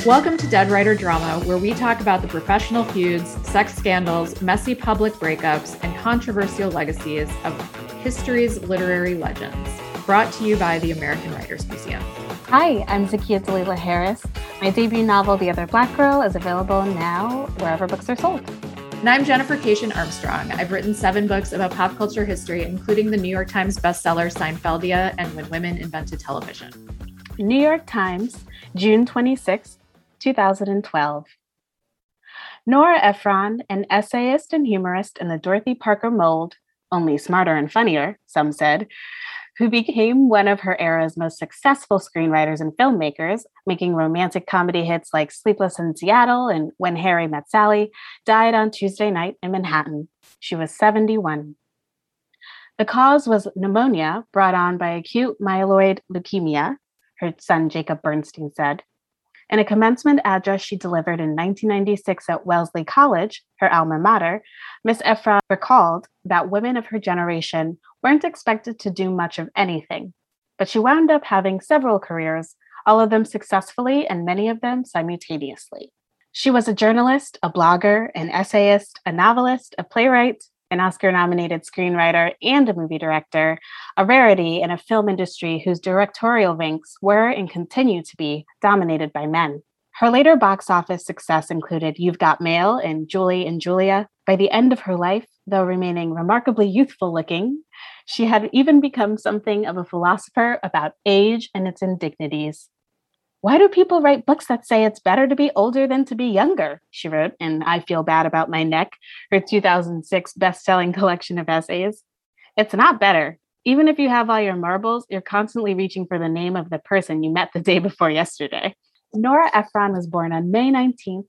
Welcome to Dead Writer Drama, where we talk about the professional feuds, sex scandals, messy public breakups, and controversial legacies of history's literary legends. Brought to you by the American Writers Museum. Hi, I'm Zakiya Dalila Harris. My debut novel, The Other Black Girl, is available now wherever books are sold. And I'm Jennifer Cation Armstrong. I've written 7 books about pop culture history, including the New York Times bestseller Seinfeldia and When Women Invented Television. New York Times, June 26, 2012. Nora Ephron, an essayist and humorist in the Dorothy Parker mold, only smarter and funnier, some said, who became one of her era's most successful screenwriters and filmmakers, making romantic comedy hits like Sleepless in Seattle and When Harry Met Sally, died on Tuesday night in Manhattan. She was 71. The cause was pneumonia brought on by acute myeloid leukemia, her son Jacob Bernstein said. In a commencement address she delivered in 1996 at Wellesley College, her alma mater, Miss Ephron recalled that women of her generation weren't expected to do much of anything, but she wound up having several careers, all of them successfully and many of them simultaneously. She was a journalist, a blogger, an essayist, a novelist, a playwright, an Oscar-nominated screenwriter, and a movie director, a rarity in a film industry whose directorial ranks were and continue to be dominated by men. Her later box office success included You've Got Mail and Julie and Julia. By the end of her life, though remaining remarkably youthful-looking, she had even become something of a philosopher about age and its indignities. Why do people write books that say it's better to be older than to be younger? She wrote in I Feel Bad About My Neck, her 2006 best-selling collection of essays. It's not better. Even if you have all your marbles, you're constantly reaching for the name of the person you met the day before yesterday. Nora Ephron was born on May 19,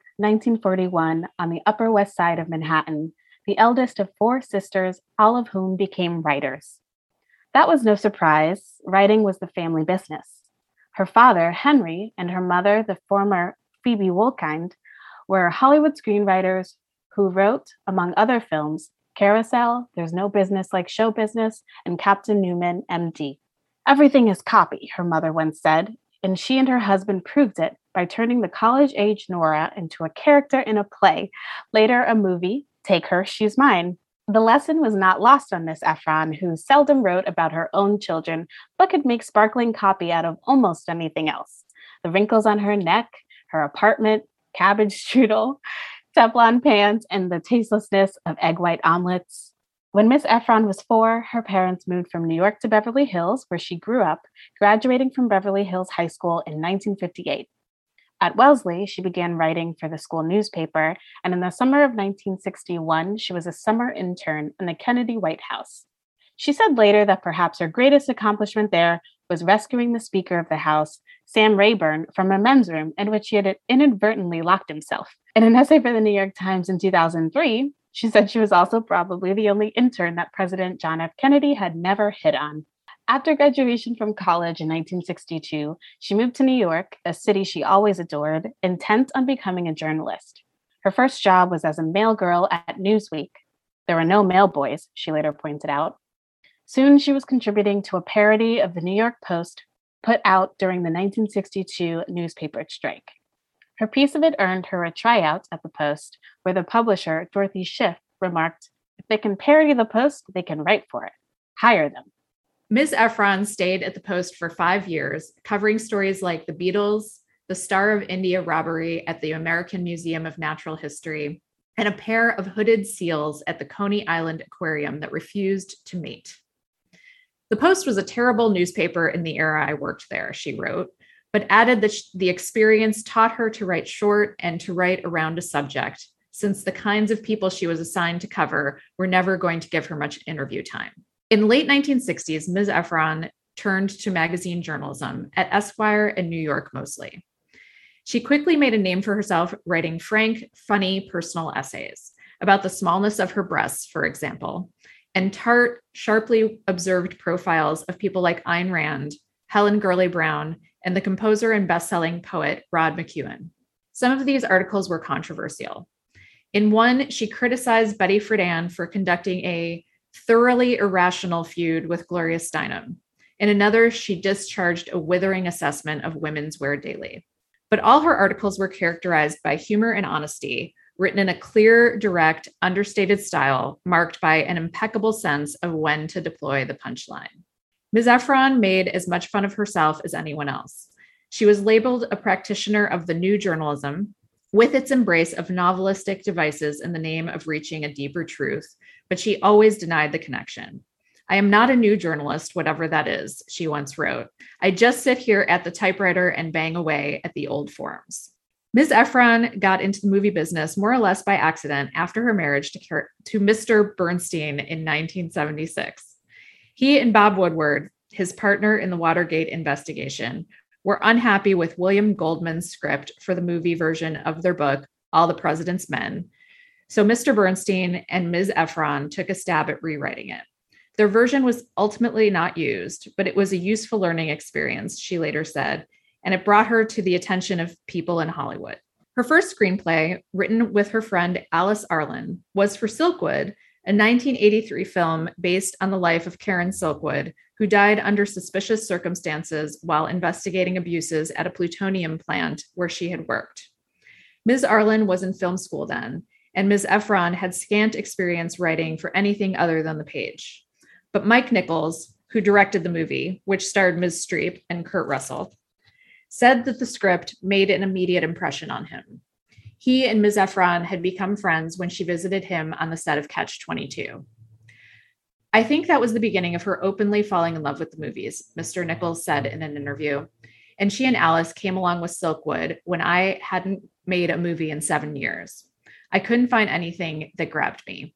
1941, on the Upper West Side of Manhattan, the eldest of 4 sisters, all of whom became writers. That was no surprise. Writing was the family business. Her father, Henry, and her mother, the former Phoebe Woolkind, were Hollywood screenwriters who wrote, among other films, Carousel, There's No Business Like Show Business, and Captain Newman, M.D. Everything is copy, her mother once said, and she and her husband proved it by turning the college-age Nora into a character in a play, later a movie, Take Her, She's Mine. The lesson was not lost on Miss Ephron, who seldom wrote about her own children, but could make sparkling copy out of almost anything else. The wrinkles on her neck, her apartment, cabbage strudel, Teflon pans, and the tastelessness of egg white omelets. When Miss Ephron was 4, her parents moved from New York to Beverly Hills, where she grew up, graduating from Beverly Hills High School in 1958. At Wellesley, she began writing for the school newspaper, and in the summer of 1961, she was a summer intern in the Kennedy White House. She said later that perhaps her greatest accomplishment there was rescuing the Speaker of the House, Sam Rayburn, from a men's room in which he had inadvertently locked himself. In an essay for the New York Times in 2003, she said she was also probably the only intern that President John F. Kennedy had never hit on. After graduation from college in 1962, she moved to New York, a city she always adored, intent on becoming a journalist. Her first job was as a mail girl at Newsweek. There were no mail boys, she later pointed out. Soon she was contributing to a parody of the New York Post put out during the 1962 newspaper strike. Her piece of it earned her a tryout at the Post, where the publisher, Dorothy Schiff, remarked, "If they can parody the Post, they can write for it. Hire them." Ms. Ephron stayed at the Post for 5 years, covering stories like the Beatles, the Star of India robbery at the American Museum of Natural History, and a pair of hooded seals at the Coney Island Aquarium that refused to mate. The Post was a terrible newspaper in the era I worked there, she wrote, but added that the experience taught her to write short and to write around a subject, since the kinds of people she was assigned to cover were never going to give her much interview time. In the late 1960s, Ms. Ephron turned to magazine journalism at Esquire and New York mostly. She quickly made a name for herself writing frank, funny, personal essays about the smallness of her breasts, for example, and tart, sharply observed profiles of people like Ayn Rand, Helen Gurley Brown, and the composer and best-selling poet Rod McKuen. Some of these articles were controversial. In one, she criticized Betty Friedan for conducting a thoroughly irrational feud with Gloria Steinem. In another, she discharged a withering assessment of women's wear daily. But all her articles were characterized by humor and honesty, written in a clear, direct, understated style, marked by an impeccable sense of when to deploy the punchline. Ms. Ephron made as much fun of herself as anyone else. She was labeled a practitioner of the new journalism, with its embrace of novelistic devices in the name of reaching a deeper truth, but she always denied the connection. I am not a new journalist, whatever that is, she once wrote. I just sit here at the typewriter and bang away at the old forms. Ms. Ephron got into the movie business more or less by accident after her marriage to Mr. Bernstein in 1976. He and Bob Woodward, his partner in the Watergate investigation, were unhappy with William Goldman's script for the movie version of their book, All the President's Men. So Mr. Bernstein and Ms. Ephron took a stab at rewriting it. Their version was ultimately not used, but it was a useful learning experience, she later said, and it brought her to the attention of people in Hollywood. Her first screenplay, written with her friend Alice Arlen, was for Silkwood, a 1983 film based on the life of Karen Silkwood, who died under suspicious circumstances while investigating abuses at a plutonium plant where she had worked. Ms. Arlen was in film school then, and Ms. Ephron had scant experience writing for anything other than the page. But Mike Nichols, who directed the movie, which starred Ms. Streep and Kurt Russell, said that the script made an immediate impression on him. He and Ms. Ephron had become friends when she visited him on the set of Catch-22. I think that was the beginning of her openly falling in love with the movies, Mr. Nichols said in an interview. And she and Alice came along with Silkwood when I hadn't made a movie in 7 years. I couldn't find anything that grabbed me.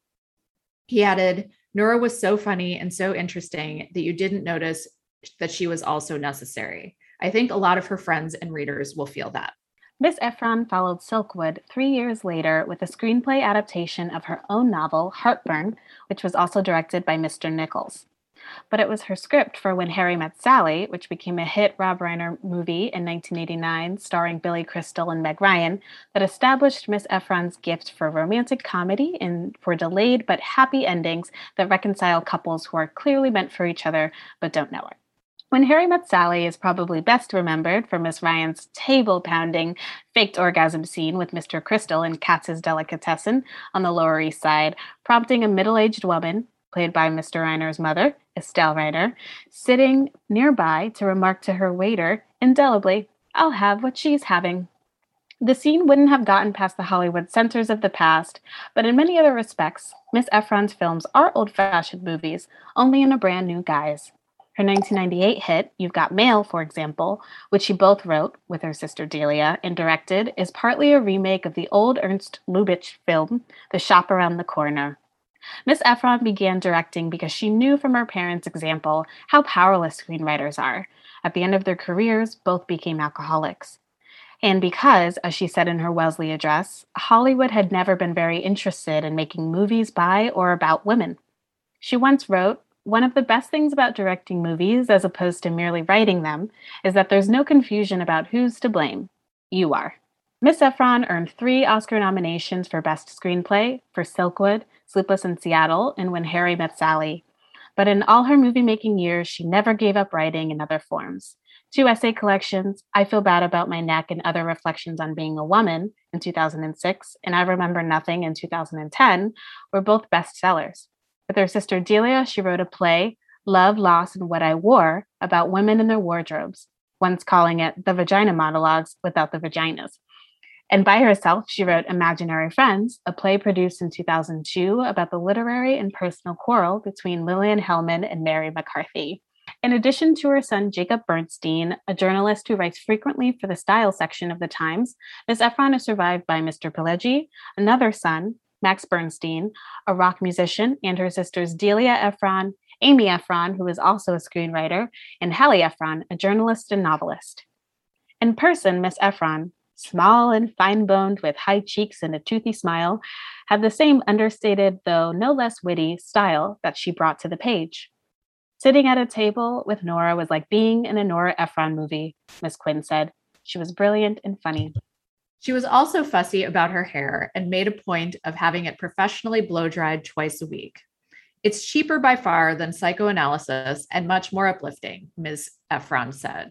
He added, Nora was so funny and so interesting that you didn't notice that she was also necessary. I think a lot of her friends and readers will feel that. Miss Ephron followed Silkwood 3 years later with a screenplay adaptation of her own novel, Heartburn, which was also directed by Mr. Nichols. But it was her script for When Harry Met Sally, which became a hit Rob Reiner movie in 1989, starring Billy Crystal and Meg Ryan, that established Miss Ephron's gift for romantic comedy and for delayed but happy endings that reconcile couples who are clearly meant for each other but don't know it. When Harry Met Sally is probably best remembered for Miss Ryan's table-pounding faked orgasm scene with Mr. Crystal in Katz's Delicatessen on the Lower East Side, prompting a middle-aged woman, played by Mr. Reiner's mother, Estelle Reiner, sitting nearby to remark to her waiter, indelibly, I'll have what she's having. The scene wouldn't have gotten past the Hollywood censors of the past, but in many other respects, Miss Ephron's films are old-fashioned movies, only in a brand new guise. Her 1998 hit, You've Got Mail, for example, which she both wrote with her sister Delia and directed, is partly a remake of the old Ernst Lubitsch film, The Shop Around the Corner. Miss Ephron began directing because she knew from her parents' example how powerless screenwriters are. At the end of their careers, both became alcoholics. And because, as she said in her Wellesley address, Hollywood had never been very interested in making movies by or about women. She once wrote, one of the best things about directing movies, as opposed to merely writing them, is that there's no confusion about who's to blame. You are. Miss Ephron earned 3 Oscar nominations for Best Screenplay for Silkwood, Sleepless in Seattle, and When Harry Met Sally. But in all her movie-making years, she never gave up writing in other forms. 2 essay collections, I Feel Bad About My Neck and Other Reflections on Being a Woman in 2006, and I Remember Nothing in 2010, were both bestsellers. With her sister Delia, she wrote a play, Love, Loss, and What I Wore, about women and their wardrobes, once calling it The Vagina Monologues without the vaginas. And by herself, she wrote Imaginary Friends, a play produced in 2002 about the literary and personal quarrel between Lillian Hellman and Mary McCarthy. In addition to her son Jacob Bernstein, a journalist who writes frequently for the style section of the Times, Miss Ephron is survived by Mr. Pileggi, another son, Max Bernstein, a rock musician, and her sisters Delia Ephron, Amy Ephron, who is also a screenwriter, and Hallie Ephron, a journalist and novelist. In person, Miss Ephron, small and fine-boned with high cheeks and a toothy smile, had the same understated, though no less witty, style that she brought to the page. Sitting at a table with Nora was like being in a Nora Ephron movie, Miss Quinn said. She was brilliant and funny. She was also fussy about her hair and made a point of having it professionally blow-dried twice a week. It's cheaper by far than psychoanalysis and much more uplifting, Ms. Ephron said.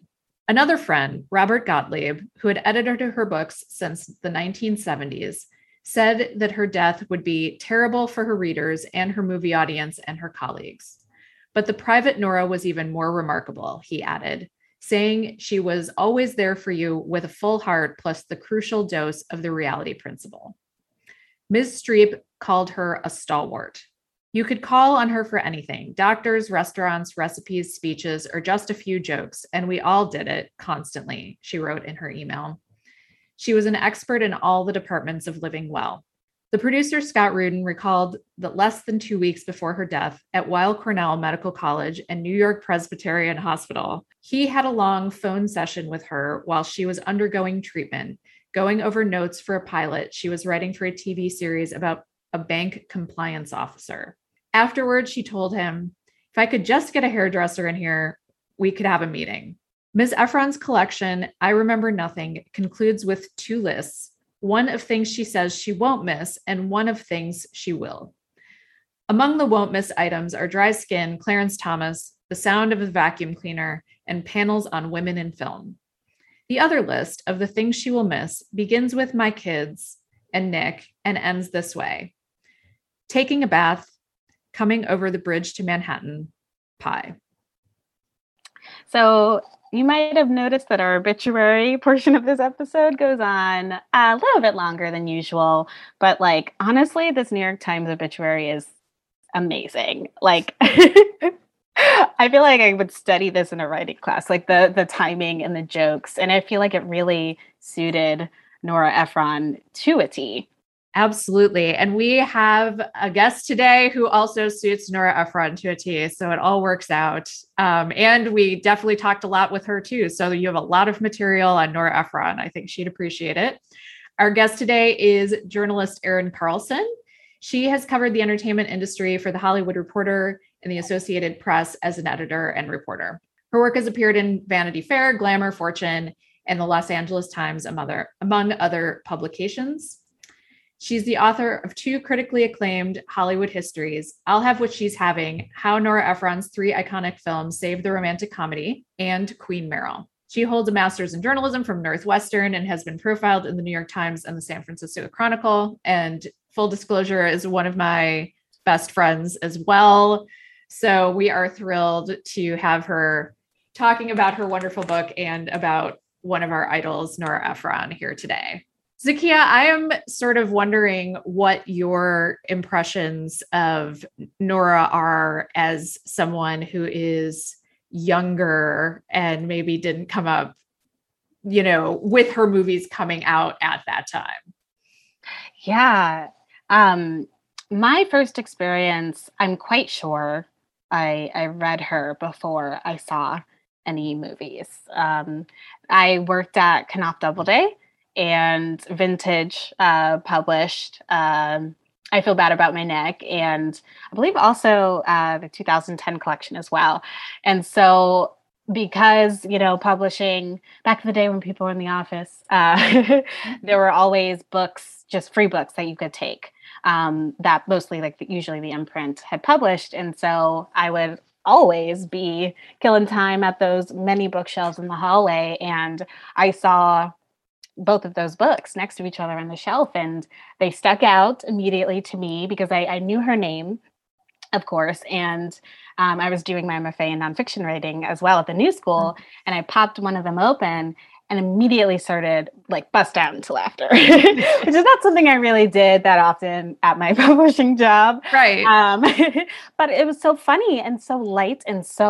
Another friend, Robert Gottlieb, who had edited her books since the 1970s, said that her death would be terrible for her readers and her movie audience and her colleagues. But the private Nora was even more remarkable, he added, saying she was always there for you with a full heart plus the crucial dose of the reality principle. Ms. Streep called her a stalwart. You could call on her for anything, doctors, restaurants, recipes, speeches, or just a few jokes, and we all did it constantly, she wrote in her email. She was an expert in all the departments of living well. The producer, Scott Rudin, recalled that less than 2 weeks before her death at Weill Cornell Medical College and New York Presbyterian Hospital, he had a long phone session with her while she was undergoing treatment, going over notes for a pilot she was writing for a TV series about a bank compliance officer. Afterwards, she told him, if I could just get a hairdresser in here, we could have a meeting. Ms. Ephron's collection, I Remember Nothing, concludes with 2 lists, one of things she says she won't miss and one of things she will. Among the won't miss items are Dry Skin, Clarence Thomas, The Sound of a Vacuum Cleaner, and panels on women in film. The other list of the things she will miss begins with My Kids and Nick and ends this way. Taking a bath, coming over the bridge to Manhattan, pie. So you might have noticed that our obituary portion of this episode goes on a little bit longer than usual, but like, honestly, this New York Times obituary is amazing. Like, I feel like I would study this in a writing class, like the timing and the jokes. And I feel like it really suited Nora Ephron to a T. Absolutely. And we have a guest today who also suits Nora Ephron to a T. So it all works out. And we definitely talked a lot with her too. So you have a lot of material on Nora Ephron. I think she'd appreciate it. Our guest today is journalist Erin Carlson. She has covered the entertainment industry for The Hollywood Reporter and the Associated Press as an editor and reporter. Her work has appeared in Vanity Fair, Glamour, Fortune, and the Los Angeles Times, among other publications. She's the author of 2 critically acclaimed Hollywood histories, I'll Have What She's Having, How Nora Ephron's 3 iconic films saved the romantic comedy, and Queen Meryl. She holds a master's in journalism from Northwestern and has been profiled in the New York Times and the San Francisco Chronicle. And full disclosure, is one of my best friends as well. So we are thrilled to have her talking about her wonderful book and about one of our idols, Nora Ephron, here today. Zakia, I am sort of wondering what your impressions of Nora are as someone who is younger and maybe didn't come up, with her movies coming out at that time. Yeah. My first experience, I'm quite sure I read her before I saw any movies. I worked at Knopf Doubleday, and Vintage published I Feel Bad About My Neck, and I believe also the 2010 collection as well. And so because, publishing back in the day when people were in the office, there were always books, just free books that you could take that mostly usually the imprint had published. And so I would always be killing time at those many bookshelves in the hallway. And I saw both of those books next to each other on the shelf, and they stuck out immediately to me because I knew her name, of course, and I was doing my MFA in nonfiction writing as well at the New School, and I popped one of them open and immediately started bust out into laughter, which is not something I really did that often at my publishing job. Right. But it was so funny and so light,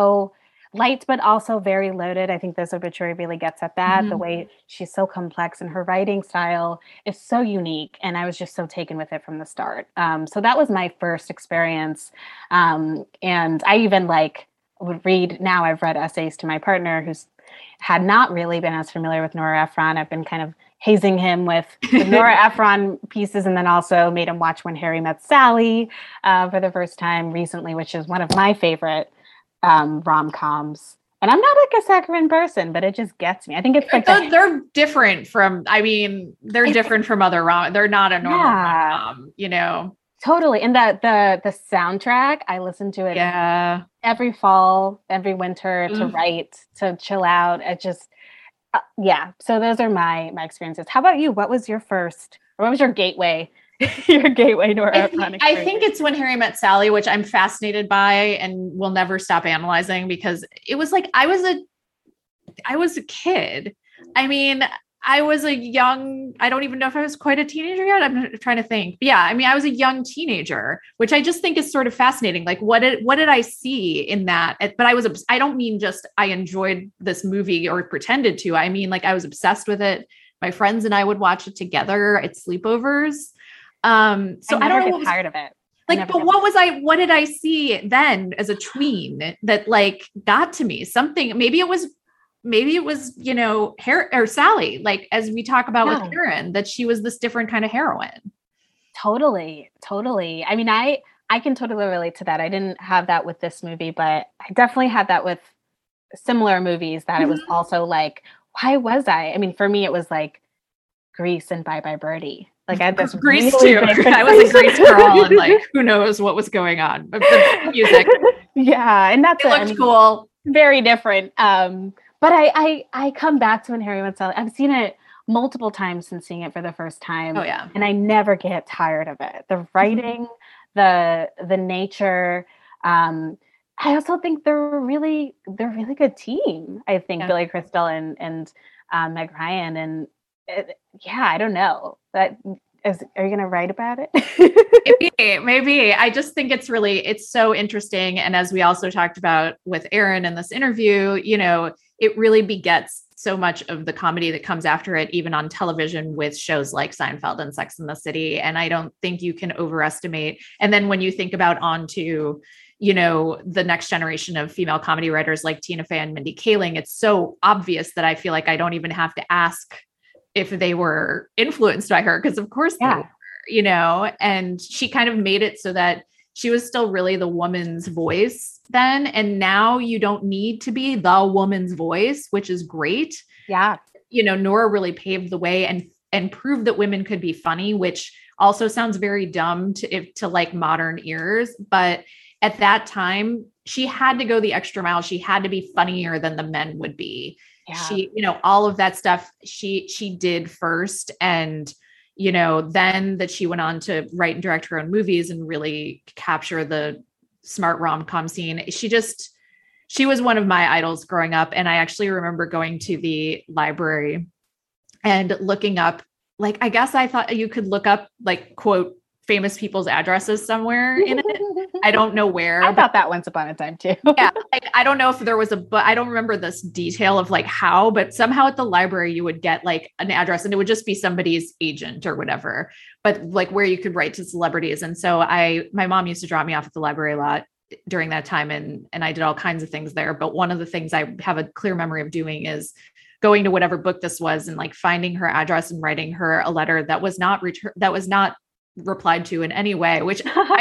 but also very loaded. I think this obituary really gets at that. Mm-hmm. The way she's so complex and her writing style is so unique. And I was just so taken with it from the start. So that was my first experience. And I even would read, now I've read essays to my partner who's had not really been as familiar with Nora Ephron. I've been kind of hazing him with the Nora Ephron pieces, and then also made him watch When Harry Met Sally for the first time recently, which is one of my favorite rom-coms. And I'm not a saccharine person, but it just gets me. I think it's they're different from, they're different from other they're not a normal rom-com, Totally. And the soundtrack, I listen to it every fall, every winter to write, to chill out. Yeah. So those are my experiences. How about you? What was your first, or what was your gateway? Your gateway Nora Ephron experience? I think it's When Harry Met Sally, which I'm fascinated by and will never stop analyzing, because it was like I was a kid. I mean, I was a young, I don't even know if I was quite a teenager yet. I'm trying to think. But yeah, I mean, I was a young teenager, which I just think is sort of fascinating. Like, what did I see in that? But I don't mean just I enjoyed this movie or pretended to. I mean, like, I was obsessed with it. My friends and I would watch it together at sleepovers. So I don't know what was tired of it. Like, but what did I see then as a tween that like got to me? Something, maybe it was, Harry or Sally, like as we talk about with Karen, that she was this different kind of heroine. Totally. I mean, I can totally relate to that. I didn't have that with this movie, but I definitely had that with similar movies that it was also like, why was I? I mean, for me, it was like Grease and Bye Bye Birdie. Like I had this Grease too. I was a Grease girl, and like who knows what was going on. But the music, yeah, and that's cool. Very different. But I come back to When Harry Met Sally. I've seen it multiple times since seeing it for the first time. Oh yeah, and I never get tired of it. The writing, the nature. I also think they're a really good team. I think Billy Crystal and Meg Ryan and. I don't know. Are you going to write about it? Maybe. I just think it's so interesting. And as we also talked about with Aaron in this interview, it really begets so much of the comedy that comes after it, even on television with shows like Seinfeld and Sex and the City. And I don't think you can overestimate. And then when you think about onto the next generation of female comedy writers like Tina Fey and Mindy Kaling, it's so obvious that I feel like I don't even have to ask if they were influenced by her, because of course they were, and she kind of made it so that she was still really the woman's voice then. And now you don't need to be the woman's voice, which is great. Yeah. Nora really paved the way and proved that women could be funny, which also sounds very dumb to like modern ears. But at that time, she had to go the extra mile. She had to be funnier than the men would be. Yeah. She, all of that stuff she did first. And, then that she went on to write and direct her own movies and really capture the smart rom-com scene. She was one of my idols growing up. And I actually remember going to the library and looking up, like, I guess I thought you could look up like, quote, famous people's addresses somewhere in it. I don't know where. I thought that once upon a time too. Yeah. Like, I don't know if there was but I don't remember this detail of like how, but somehow at the library you would get like an address and it would just be somebody's agent or whatever, but like where you could write to celebrities. And so my mom used to drop me off at the library a lot during that time. And I did all kinds of things there. But one of the things I have a clear memory of doing is going to whatever book this was and like finding her address and writing her a letter that was not replied to in any way, which I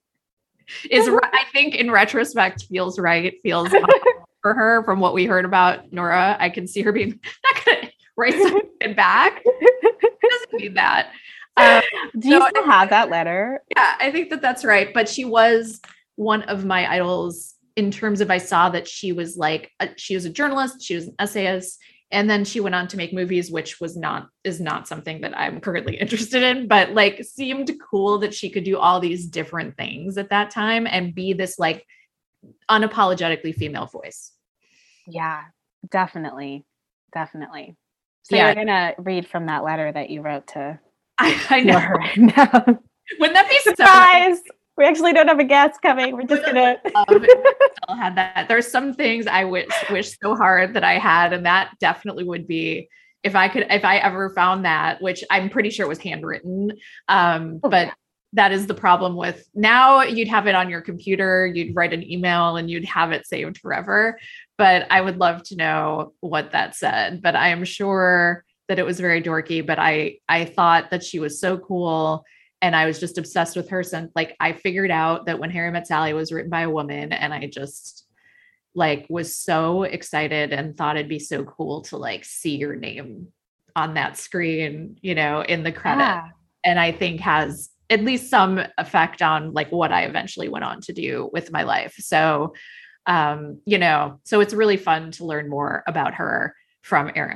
think in retrospect feels for her from what we heard about Nora. I can see her being not gonna write something back. Doesn't need that. Do you still have that letter? Yeah, I think that's right. But she was one of my idols in terms of I saw that she was like she was a journalist, she was an essayist. And then she went on to make movies, which is not something that I'm currently interested in, but like seemed cool that she could do all these different things at that time and be this like unapologetically female voice. Yeah, definitely. So you're going to read from that letter that you wrote to I know her right now. Wouldn't that be surprise? We actually don't have a guest coming. We're just gonna still had that. There's some things I wish so hard that I had, and that definitely would be if I ever found that, which I'm pretty sure was handwritten. But that is the problem with now. You'd have it on your computer, you'd write an email, and you'd have it saved forever. But I would love to know what that said. But I am sure that it was very dorky. But I thought that she was so cool. And I was just obsessed with her since like I figured out that When Harry Met Sally was written by a woman, and I just like was so excited and thought it'd be so cool to like see your name on that screen, in the credit. Yeah. And I think has at least some effect on like what I eventually went on to do with my life. So, so it's really fun to learn more about her from Aaron.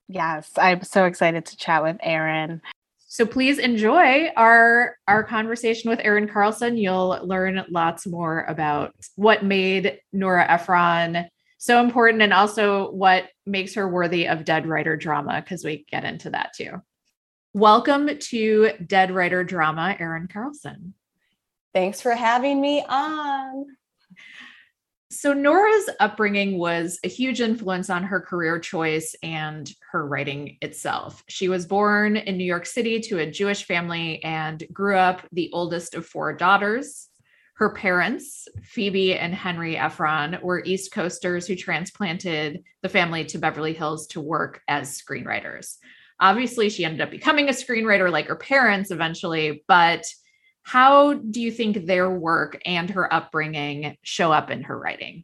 Yes, I'm so excited to chat with Erin. So please enjoy our conversation with Erin Carlson. You'll learn lots more about what made Nora Ephron so important and also what makes her worthy of Dead Writer Drama, because we get into that too. Welcome to Dead Writer Drama, Erin Carlson. Thanks for having me on. So Nora's upbringing was a huge influence on her career choice and her writing itself. She was born in New York City to a Jewish family and grew up the oldest of 4 daughters. Her parents, Phoebe and Henry Ephron, were East Coasters who transplanted the family to Beverly Hills to work as screenwriters. Obviously, she ended up becoming a screenwriter like her parents eventually, but how do you think their work and her upbringing show up in her writing?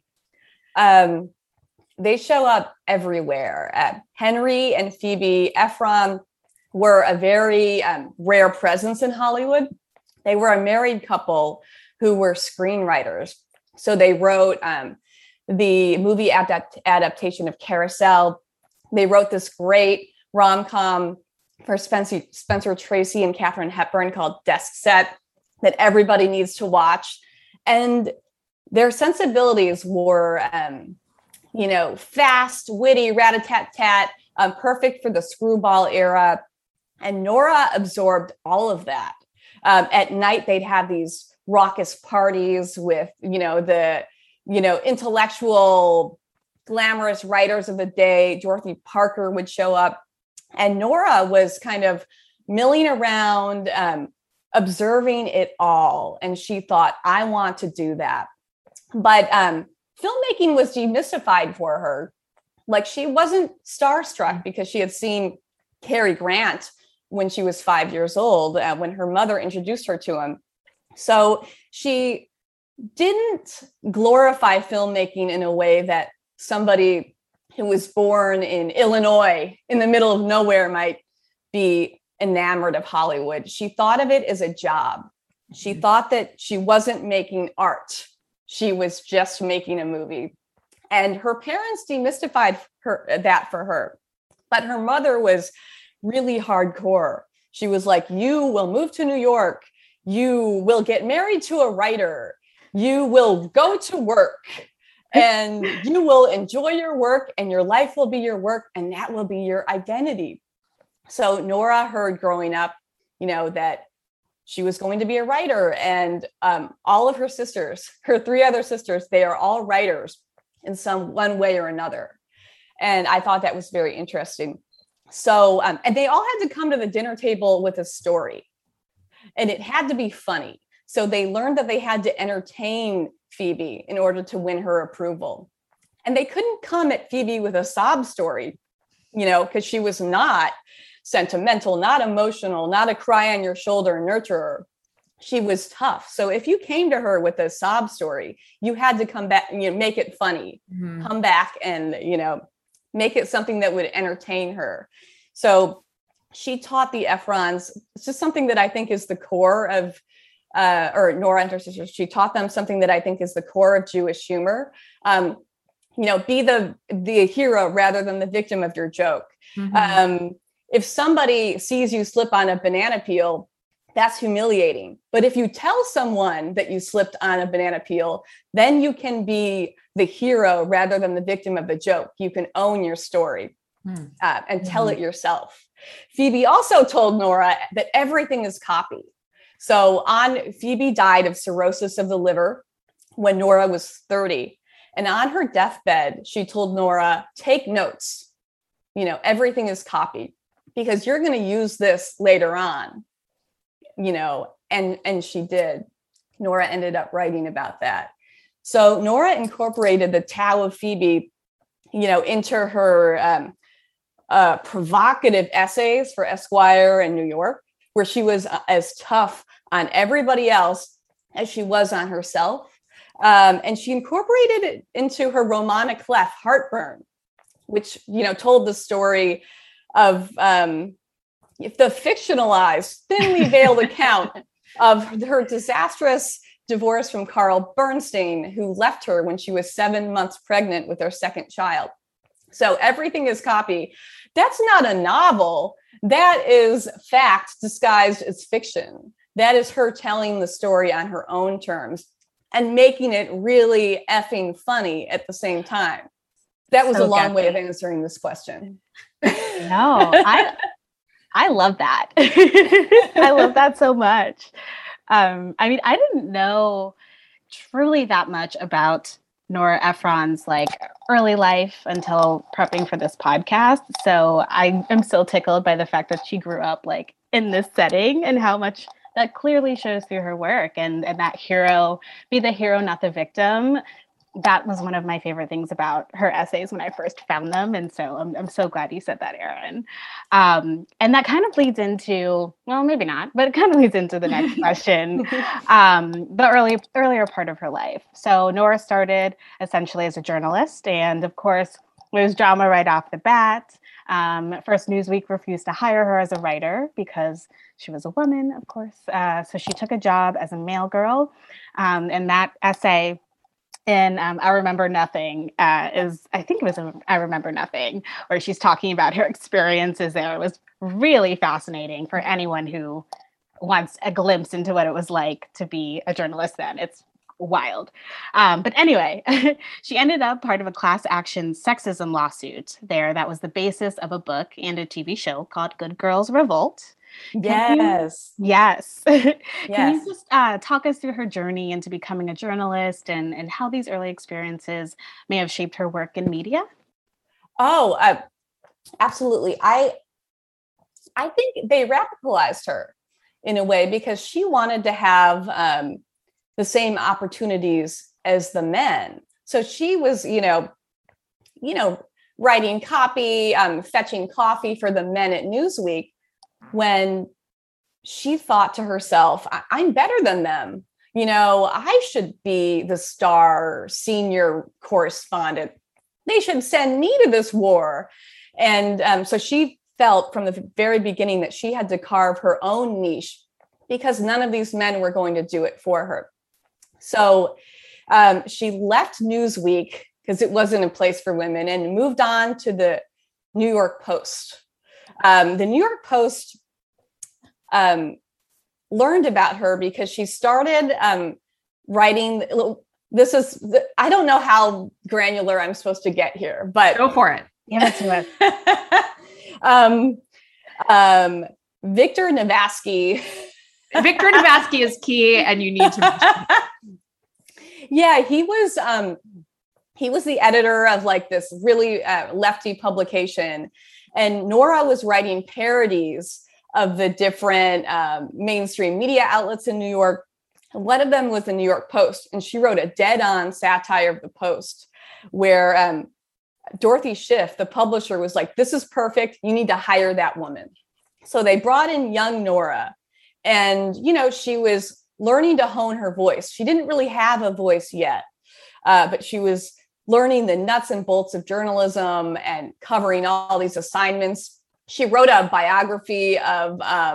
They show up everywhere. Henry and Phoebe Ephron were a very rare presence in Hollywood. They were a married couple who were screenwriters. So they wrote the movie adaptation of Carousel. They wrote this great rom-com for Spencer Tracy and Katharine Hepburn called Desk Set that everybody needs to watch. And their sensibilities were, fast, witty, rat-a-tat-tat, perfect for the screwball era. And Nora absorbed all of that. At night, they'd have these raucous parties with, the intellectual, glamorous writers of the day. Dorothy Parker would show up. And Nora was kind of milling around, observing it all. And she thought, I want to do that. But filmmaking was demystified for her. Like, she wasn't starstruck because she had seen Cary Grant when she was 5 years old, when her mother introduced her to him. So she didn't glorify filmmaking in a way that somebody who was born in Illinois in the middle of nowhere might be enamored of Hollywood. She thought of it as a job. She thought that she wasn't making art. She was just making a movie. And her parents demystified that for her. But her mother was really hardcore. She was like, you will move to New York. You will get married to a writer. You will go to work and you will enjoy your work and your life will be your work and that will be your identity. So Nora heard growing up, that she was going to be a writer, and all of her sisters, her 3 other sisters, they are all writers in one way or another. And I thought that was very interesting. So, and they all had to come to the dinner table with a story, and it had to be funny. So they learned that they had to entertain Phoebe in order to win her approval. And they couldn't come at Phoebe with a sob story, because she was not sentimental, not emotional, not a cry on your shoulder nurturer. She was tough. So if you came to her with a sob story, you had to come back, make it funny, come back and, make it something that would entertain her. So she taught the Ephrons, it's just something that I think is the core of, or Nora and her sisters, she taught them something that I think is the core of Jewish humor. Be the hero rather than the victim of your joke. If somebody sees you slip on a banana peel, that's humiliating. But if you tell someone that you slipped on a banana peel, then you can be the hero rather than the victim of the joke. You can own your story and tell it yourself. Phoebe also told Nora that everything is copy. So Phoebe died of cirrhosis of the liver when Nora was 30. And on her deathbed, she told Nora, take notes. Everything is copied because you're going to use this later on, and she did. Nora ended up writing about that. So Nora incorporated the Tao of Phoebe, into her provocative essays for Esquire and New York, where she was as tough on everybody else as she was on herself. And she incorporated it into her roman à clef, Heartburn, which, told the story of the fictionalized, thinly veiled account of her disastrous divorce from Carl Bernstein, who left her when she was 7 months pregnant with their second child. So everything is copy. That's not a novel. That is fact disguised as fiction. That is her telling the story on her own terms and making it really effing funny at the same time. That was a long way of answering this question. No, I love that. I love that so much. I mean, I didn't know truly that much about Nora Ephron's like early life until prepping for this podcast. So I am so tickled by the fact that she grew up like in this setting and how much that clearly shows through her work, and that hero, be the hero, not the victim. That was one of my favorite things about her essays when I first found them. And so I'm so glad you said that, Erin. And that kind of leads into, well, maybe not, but it kind of leads into the next question, the earlier part of her life. So Nora started essentially as a journalist, and of course, there's drama right off the bat. First, Newsweek refused to hire her as a writer because she was a woman, of course. So she took a job as a mail girl. And that essay in I Remember Nothing I Remember Nothing, where she's talking about her experiences there. It was really fascinating for anyone who wants a glimpse into what it was like to be a journalist then. It's wild. But anyway, she ended up part of a class action sexism lawsuit there that was the basis of a book and a TV show called Good Girls Revolt. Yes. Yes. Can you just talk us through her journey into becoming a journalist and how these early experiences may have shaped her work in media? Oh, absolutely. I think they radicalized her in a way because she wanted to have the same opportunities as the men. So she was, writing copy, fetching coffee for the men at Newsweek, when she thought to herself, I'm better than them. I should be the star senior correspondent. They should send me to this war. And so she felt from the very beginning that she had to carve her own niche because none of these men were going to do it for her. So she left Newsweek because it wasn't a place for women and moved on to the New York Post. The New York Post learned about her because she started writing. I don't know how granular I'm supposed to get here, but go for it. Give it to us. Victor Navasky. Victor Navasky is key, and you need to mention. Yeah, he was the editor of like this really lefty publication. And Nora was writing parodies of the different mainstream media outlets in New York. One of them was the New York Post, and she wrote a dead-on satire of the Post, where Dorothy Schiff, the publisher, was like, "This is perfect. You need to hire that woman." So they brought in young Nora, and she was learning to hone her voice. She didn't really have a voice yet, but she was learning the nuts and bolts of journalism and covering all these assignments. She wrote a biography of,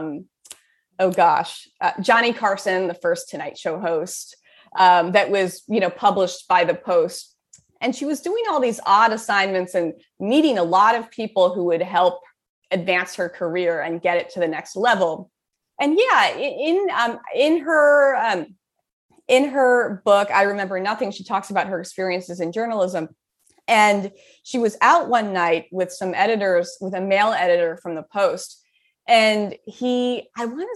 Johnny Carson, the first Tonight Show host, that was, published by the Post. And she was doing all these odd assignments and meeting a lot of people who would help advance her career and get it to the next level. And yeah, in her book, I Remember Nothing, she talks about her experiences in journalism. And she was out one night with some editors, with a male editor from the Post. And he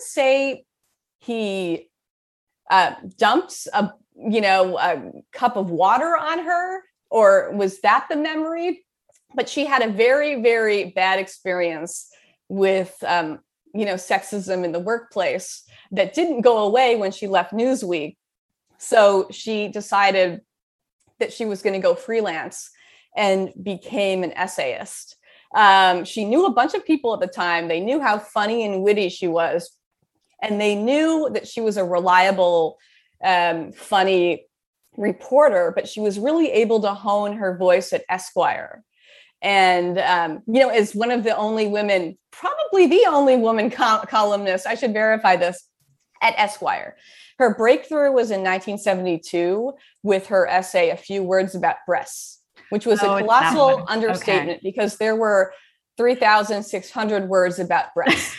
dumped a cup of water on her, or was that the memory? But she had a very, very bad experience with, sexism in the workplace that didn't go away when she left Newsweek. So she decided that she was going to go freelance and became an essayist. She knew a bunch of people at the time. They knew how funny and witty she was. And they knew that she was a reliable, funny reporter, but she was really able to hone her voice at Esquire. And, as one of the only women, probably the only woman columnist, I should verify this, at Esquire. Her breakthrough was in 1972 with her essay, A Few Words About Breasts, which was a colossal understatement because there were 3,600 words about breasts.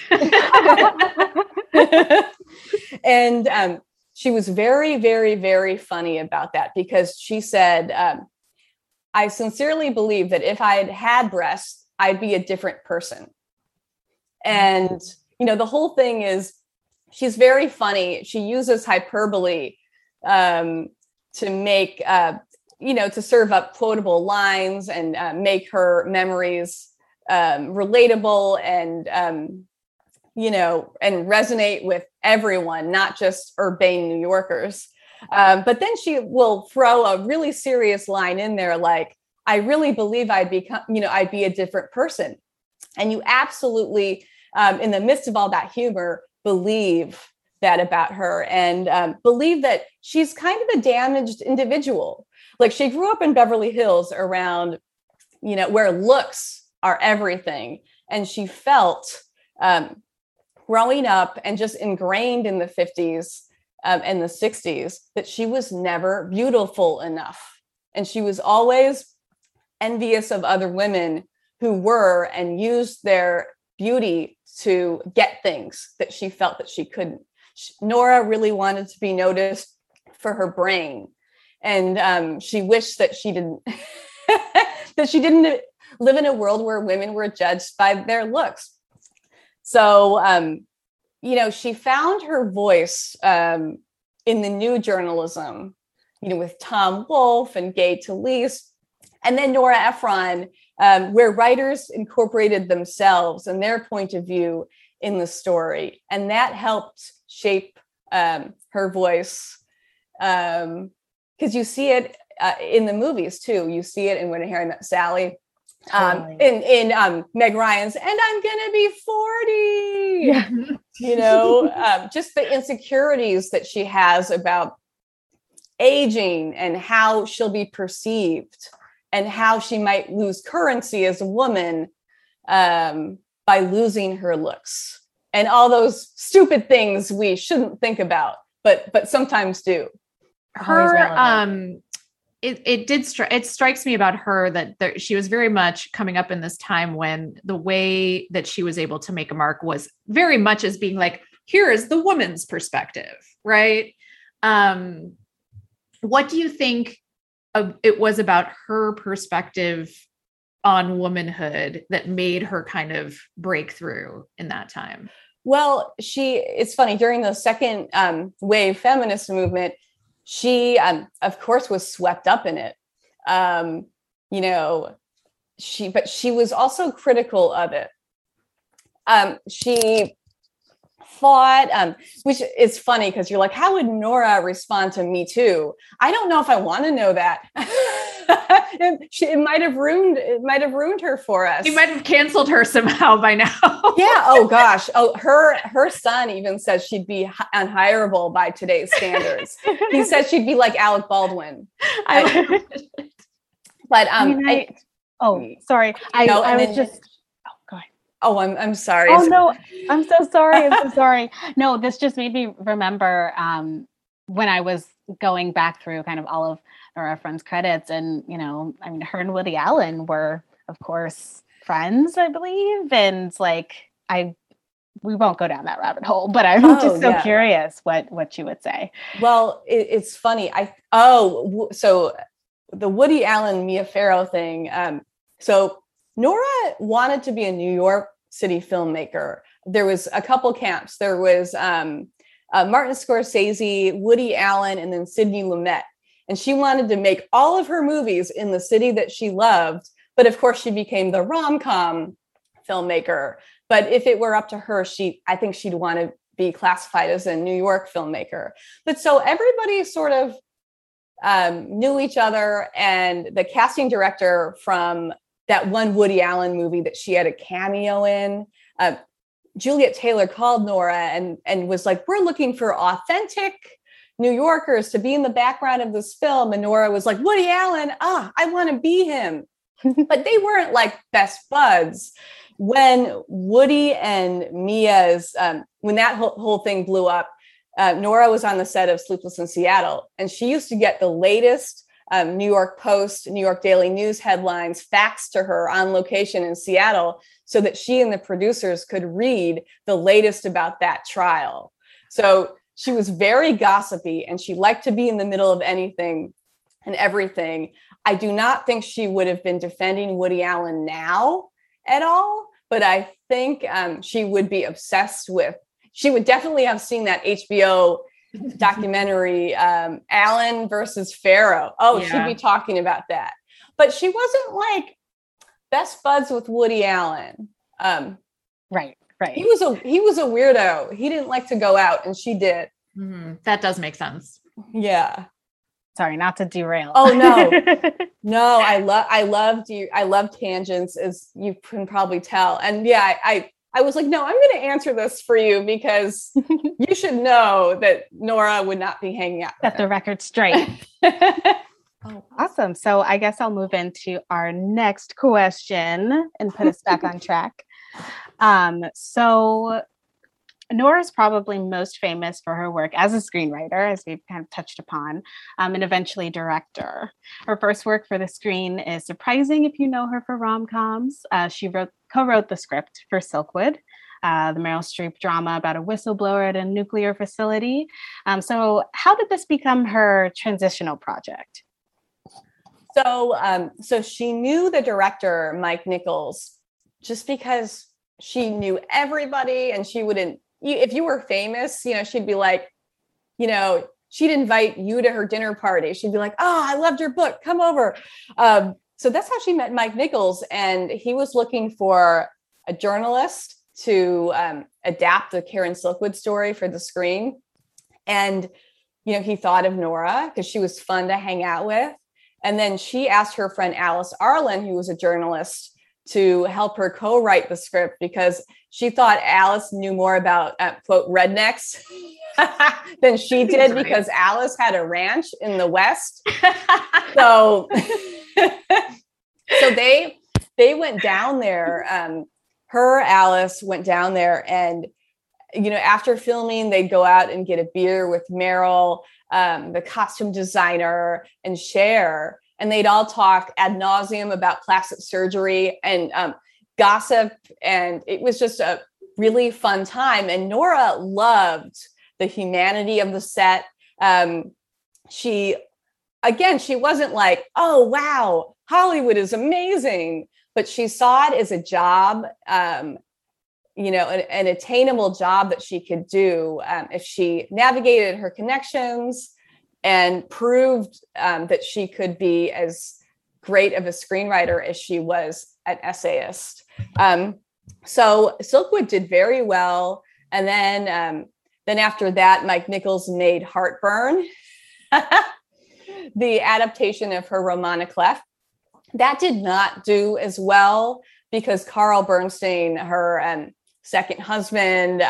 And she was very, very, very funny about that, because she said, I sincerely believe that if I had had breasts, I'd be a different person. And, the whole thing is, she's very funny. She uses hyperbole to make, to serve up quotable lines and make her memories relatable and, and resonate with everyone, not just urbane New Yorkers. But then she will throw a really serious line in there, like, I really believe I'd be a different person. And you absolutely, in the midst of all that humor, believe that about her, and believe that she's kind of a damaged individual. Like, she grew up in Beverly Hills around, where looks are everything. And she felt growing up and just ingrained in the 50s and the 60s that she was never beautiful enough. And she was always envious of other women who were, and used their beauty to get things that she felt that she couldn't. Nora really wanted to be noticed for her brain. And she wished that she didn't live in a world where women were judged by their looks. So, she found her voice in the new journalism, with Tom Wolfe and Gay Talese, and then Nora Ephron, where writers incorporated themselves and their point of view in the story. And that helped shape her voice. Because you see it in the movies too. You see it in When Harry Met Sally. Totally. In Meg Ryan's "And I'm Gonna Be 40." Yeah. Just the insecurities that she has about aging and how she'll be perceived and how she might lose currency as a woman by losing her looks, and all those stupid things we shouldn't think about, but sometimes do. It strikes me about her that she was very much coming up in this time when the way that she was able to make a mark was very much as being like, here is the woman's perspective, right? What do you think it was about her perspective on womanhood that made her kind of break through in that time? Well, it's funny, during the second wave feminist movement, she, of course, was swept up in it. But she was also critical of it. She thought, which is funny because you're like, how would Nora respond to Me Too? I don't know if I want to know that. It might have ruined her for us. He might have canceled her somehow by now. Yeah. Oh gosh. Oh, her son even says she'd be unhireable by today's standards. He says she'd be like Alec Baldwin. Sorry. Oh, I'm sorry. Oh no, I'm so sorry. I'm so sorry. No, this just made me remember when I was going back through kind of all of Nora Ephron's credits, and her and Woody Allen were, of course, friends, I believe, and we won't go down that rabbit hole, but I'm just so curious what you would say. Well, it's funny. So the Woody Allen Mia Farrow thing. So Nora wanted to be a New York City filmmaker. There was a couple camps. There was Martin Scorsese, Woody Allen, and then Sidney Lumet. And she wanted to make all of her movies in the city that she loved. But of course, she became the rom-com filmmaker. But if it were up to her, I think she'd want to be classified as a New York filmmaker. But so everybody sort of knew each other. And the casting director from that one Woody Allen movie that she had a cameo in, Juliet Taylor, called Nora and was like, we're looking for authentic New Yorkers to be in the background of this film. And Nora was like, Woody Allen, I want to be him. But they weren't like best buds. When Woody and Mia's, when that whole thing blew up, Nora was on the set of Sleepless in Seattle, and she used to get the latest New York Post, New York Daily News headlines faxed to her on location in Seattle so that she and the producers could read the latest about that trial. So she was very gossipy, and she liked to be in the middle of anything and everything. I do not think she would have been defending Woody Allen now at all, but I think she would be obsessed with, she would definitely have seen that HBO documentary, Allen versus Farrow. Oh, yeah. She'd be talking about that. But she wasn't like best buds with Woody Allen. Right. He was a weirdo. He didn't like to go out, and she did. Mm-hmm. That does make sense. Yeah. Sorry, not to derail. Oh no, no. I loved you. I love tangents, as you can probably tell. And yeah, I was like, no, I'm going to answer this for you because you should know that Nora would not be hanging out. Set the record straight. Oh, awesome. So I guess I'll move into our next question and put us back on track. So Nora's probably most famous for her work as a screenwriter, as we've kind of touched upon, and eventually director. Her first work for the screen is surprising if you know her for rom-coms. She co-wrote the script for Silkwood, the Meryl Streep drama about a whistleblower at a nuclear facility. So how did this become her transitional project? So she knew the director, Mike Nichols, just because she knew everybody, and she wouldn't, if you were famous, she'd be like, she'd invite you to her dinner party. She'd be like, oh, I loved your book. Come over. So that's how she met Mike Nichols. And he was looking for a journalist to adapt the Karen Silkwood story for the screen. And, he thought of Nora because she was fun to hang out with. And then she asked her friend Alice Arlen, who was a journalist, to help her co-write the script because she thought Alice knew more about, quote, rednecks than she did because Alice had a ranch in the West. So they went down there. Alice went down there, and, after filming, they'd go out and get a beer with Meryl, the costume designer, and Cher. And they'd all talk ad nauseum about plastic surgery and gossip. And it was just a really fun time. And Nora loved the humanity of the set. She wasn't like, oh, wow, Hollywood is amazing. But she saw it as a job, an attainable job that she could do if she navigated her connections and proved that she could be as great of a screenwriter as she was an essayist. So Silkwood did very well. And then after that, Mike Nichols made Heartburn, the adaptation of her roman à clef. That did not do as well because Carl Bernstein, her second husband,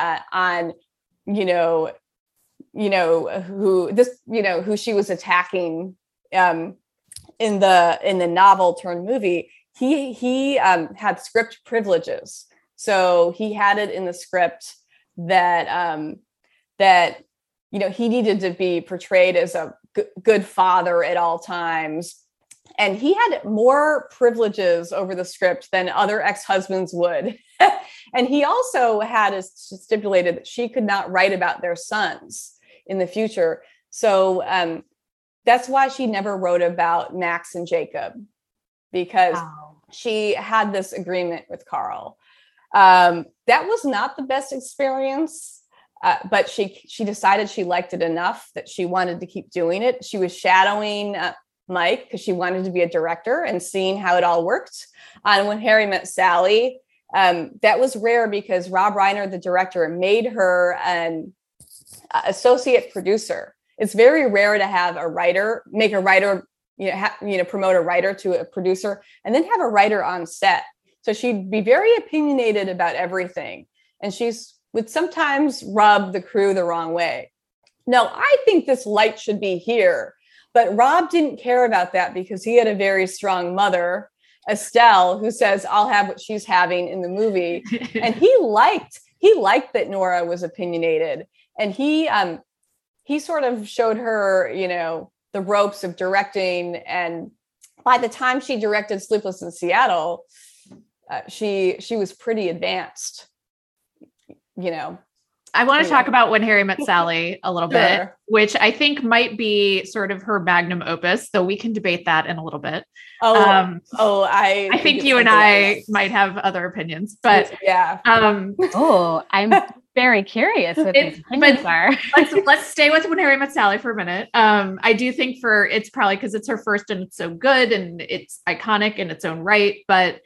who she was attacking in the novel turned movie, he had script privileges. So he had it in the script that he needed to be portrayed as a good father at all times. And he had more privileges over the script than other ex-husbands would. And he also had stipulated that she could not write about their sons in the future. So that's why she never wrote about Max and Jacob, because she had this agreement with Carl. That was not the best experience, but she decided she liked it enough that she wanted to keep doing it. She was shadowing Mike because she wanted to be a director and seeing how it all worked. And When Harry Met Sally, that was rare because Rob Reiner, the director, made her an associate producer. It's very rare to have a writer make a writer, promote a writer to a producer and then have a writer on set. So she'd be very opinionated about everything. And would sometimes rub the crew the wrong way. No, I think this light should be here. But Rob didn't care about that because he had a very strong mother, Estelle, who says, I'll have what she's having in the movie. And he liked that Nora was opinionated. And he sort of showed her, the ropes of directing. And by the time she directed Sleepless in Seattle, she was pretty advanced, you know. I want to talk about When Harry Met Sally a little bit, Sure. which I think might be sort of her magnum opus, though we can debate that in a little bit. I think you and I might have other opinions, but yeah. I'm very curious what these opinions are. let's stay with When Harry Met Sally for a minute. I do think it's probably because it's her first and it's so good and it's iconic in its own right, but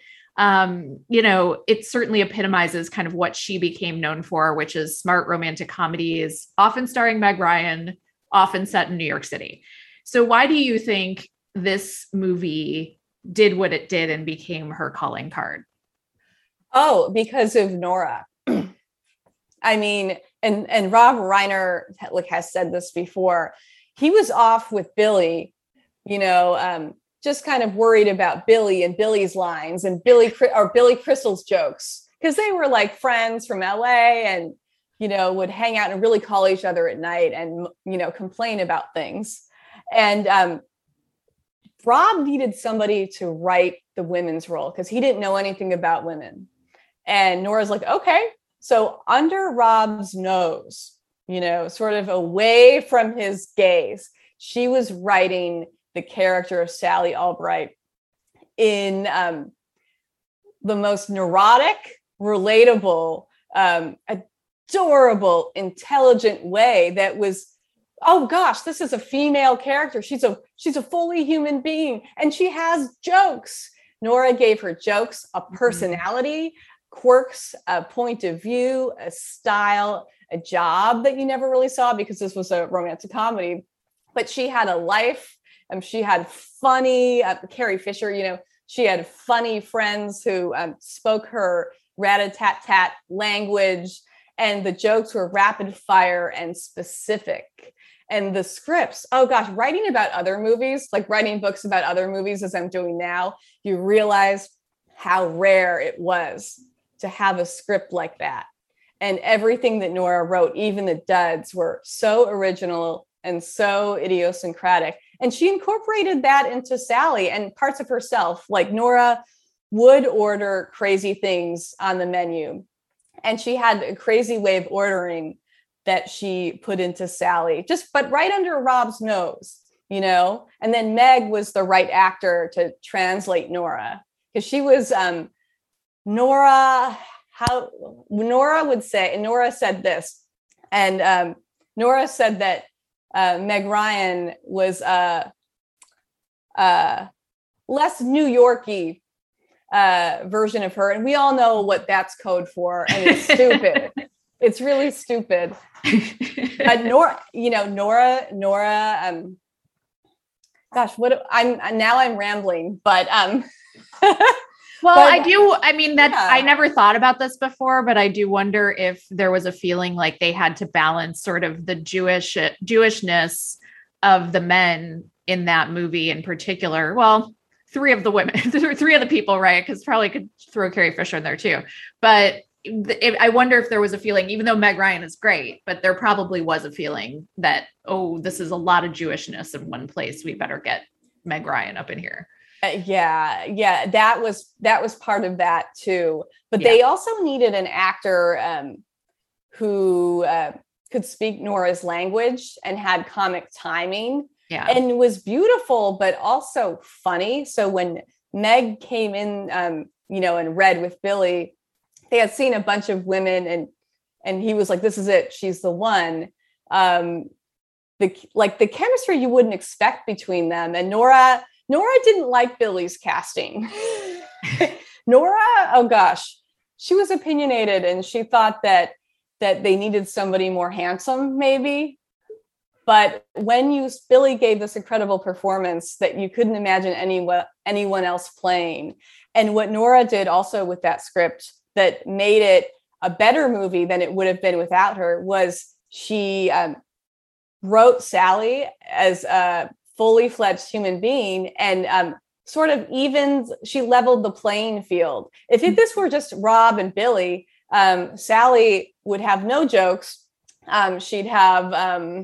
it certainly epitomizes kind of what she became known for, which is smart romantic comedies, often starring Meg Ryan, often set in New York City. So why do you think this movie did what it did and became her calling card? Oh, because of Nora. I mean, and Rob Reiner has said this before. He was off with Billy, just kind of worried about Billy and Billy's lines and Billy Crystal's jokes, because they were like friends from LA and, would hang out and really call each other at night and, complain about things. And Rob needed somebody to write the women's role because he didn't know anything about women. And Nora's like, okay. So under Rob's nose, sort of away from his gaze, she was writing the character of Sally Albright in the most neurotic, relatable, adorable, intelligent way that was, oh gosh, this is a female character. She's a fully human being and she has jokes. Nora gave her jokes a personality, quirks, a point of view, a style, a job that you never really saw because this was a romantic comedy, but she had a life. She had funny, Carrie Fisher, she had funny friends who spoke her rat-a-tat-tat language, and the jokes were rapid fire and specific. And the scripts, oh gosh, writing about other movies, like writing books about other movies as I'm doing now, you realize how rare it was to have a script like that. And everything that Nora wrote, even the duds, were so original and so idiosyncratic. And she incorporated that into Sally and parts of herself. Like Nora would order crazy things on the menu. And she had a crazy way of ordering that she put into Sally, but right under Rob's nose, And then Meg was the right actor to translate Nora. Because she was Nora, how Nora would say, and Nora said this. And Nora said that Meg Ryan was less New Yorky version of her, and we all know what that's code for, and it's stupid. It's really stupid. Nora. Gosh, I'm rambling, but Well, I do. I mean, I never thought about this before, but I do wonder if there was a feeling like they had to balance sort of the Jewishness of the men in that movie in particular. Well, three of the women, three of the people, right? Because probably could throw Carrie Fisher in there too. But I wonder if there was a feeling, even though Meg Ryan is great, but there probably was a feeling that, oh, this is a lot of Jewishness in one place. We better get Meg Ryan up in here. Yeah, that was part of that too. But they also needed an actor who could speak Nora's language and had comic timing, and was beautiful, but also funny. So when Meg came in, and read with Billy, they had seen a bunch of women, and he was like, "This is it. She's the one." The chemistry you wouldn't expect between them, and Nora didn't like Billy's casting. Nora, oh gosh, she was opinionated and she thought that they needed somebody more handsome, maybe. But when Billy gave this incredible performance that you couldn't imagine anyone else playing. And what Nora did also with that script that made it a better movie than it would have been without her was she wrote Sally as a fully fledged human being and she leveled the playing field. If this were just Rob and Billy, Sally would have no jokes. She'd have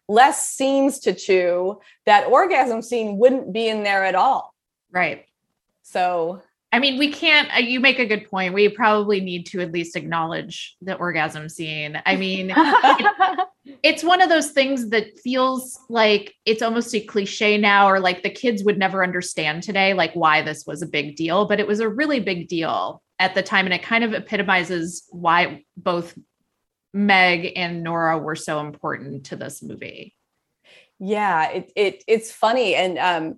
less scenes to chew, that orgasm scene wouldn't be in there at all. Right. So, I mean, we can't, you make a good point. We probably need to at least acknowledge the orgasm scene. I mean, it's one of those things that feels like it's almost a cliche now, or like the kids would never understand today, like why this was a big deal, but it was a really big deal at the time. And it kind of epitomizes why both Meg and Nora were so important to this movie. Yeah, it's funny. And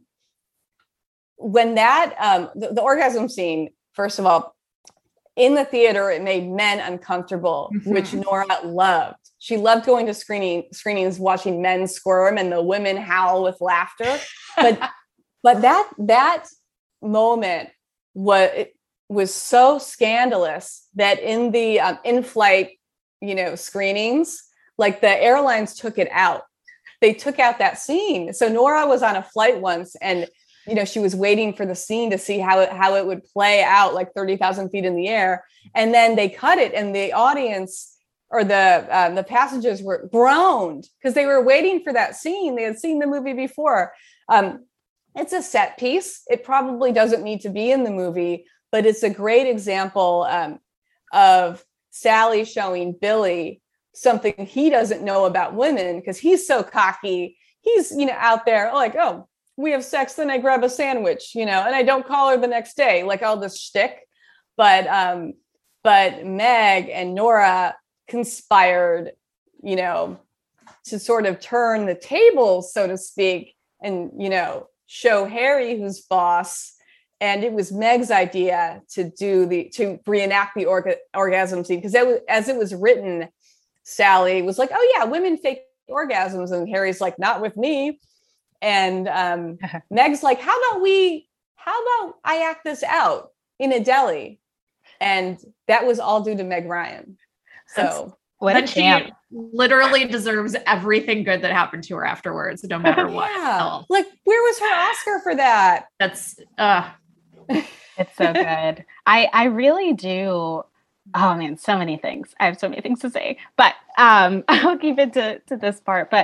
when that, the orgasm scene, first of all, in the theater, it made men uncomfortable, which Nora loved. She loved going to screenings, watching men squirm and the women howl with laughter. But that moment was so scandalous that in the in-flight, screenings, like the airlines took it out. They took out that scene. So Nora was on a flight once, and she was waiting for the scene to see how it would play out, like 30,000 feet in the air. And then they cut it, and the audience or the passengers were groaned because they were waiting for that scene. They had seen the movie before. It's a set piece. It probably doesn't need to be in the movie, but it's a great example of Sally showing Billy something he doesn't know about women, because he's so cocky. He's, out there like, oh, we have sex, then I grab a sandwich, and I don't call her the next day, like all this shtick. But Meg and Nora conspired, to sort of turn the tables, so to speak, and, show Harry who's boss. And it was Meg's idea to reenact the orgasm scene, because as it was written, Sally was like, oh yeah, women fake orgasms. And Harry's like, not with me. And Meg's like, how about I act this out in a deli? And that was all due to Meg Ryan. So she literally deserves everything good that happened to her afterwards, no matter what. Yeah. Like, where was her Oscar for that? That's it's so good. I really do. Oh man, so many things. I have so many things to say, but I'll keep it to this part. But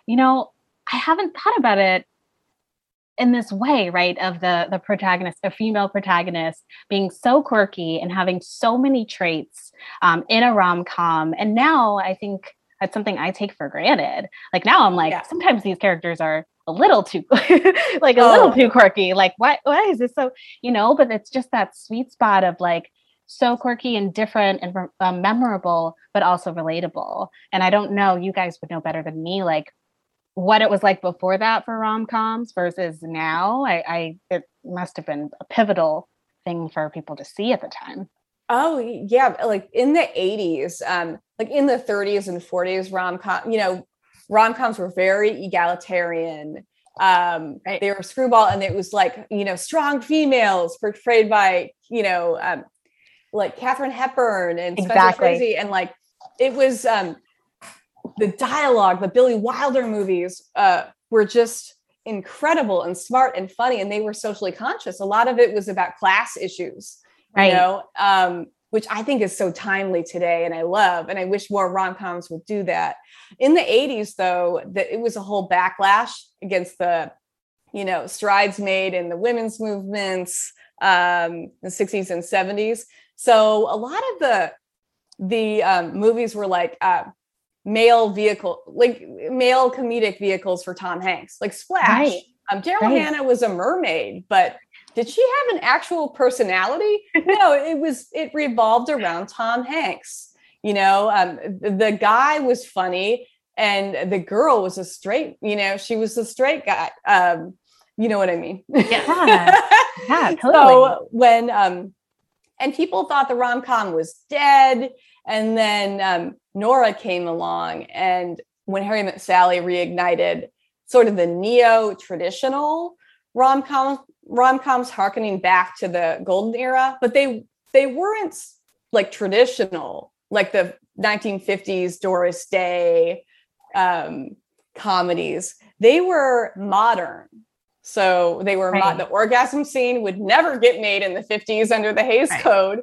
I haven't thought about it in this way, right? Of the protagonist, a female protagonist, being so quirky and having so many traits in a rom-com. And now I think that's something I take for granted. Like now I'm like, sometimes these characters are a little too little too quirky. Like why is this so, but it's just that sweet spot of like so quirky and different and memorable, but also relatable. And I don't know, you guys would know better than me, like what it was like before that for rom-coms versus now. It must have been a pivotal thing for people to see at the time. Oh yeah. Like in the 80s, like in the 30s and 40s, rom-coms were very egalitarian. Right. They were screwball, and it was like, strong females portrayed by, like Katharine Hepburn and Spencer Tracy. And like, it was, the dialogue, the Billy Wilder movies were just incredible and smart and funny, and they were socially conscious. A lot of it was about class issues, right? Which I think is so timely today, and I love, and I wish more rom-coms would do that. In the 80s, though, it was a whole backlash against the, strides made in the women's movements, the 60s and 70s. So a lot of the movies were like male comedic vehicles for Tom Hanks, like Splash. Right. Daryl Hannah was a mermaid, but did she have an actual personality? No, it revolved around Tom Hanks. The guy was funny, and the girl was a straight, she was the straight guy. You know what I mean? Yeah, yeah, totally. So when, and people thought the rom-com was dead. And then Nora came along, and when Harry Met Sally reignited sort of the neo-traditional rom-coms harkening back to the golden era, but they weren't like traditional, like the 1950s Doris Day comedies. They were modern. So they were the orgasm scene would never get made in the 50s under the Hays Code.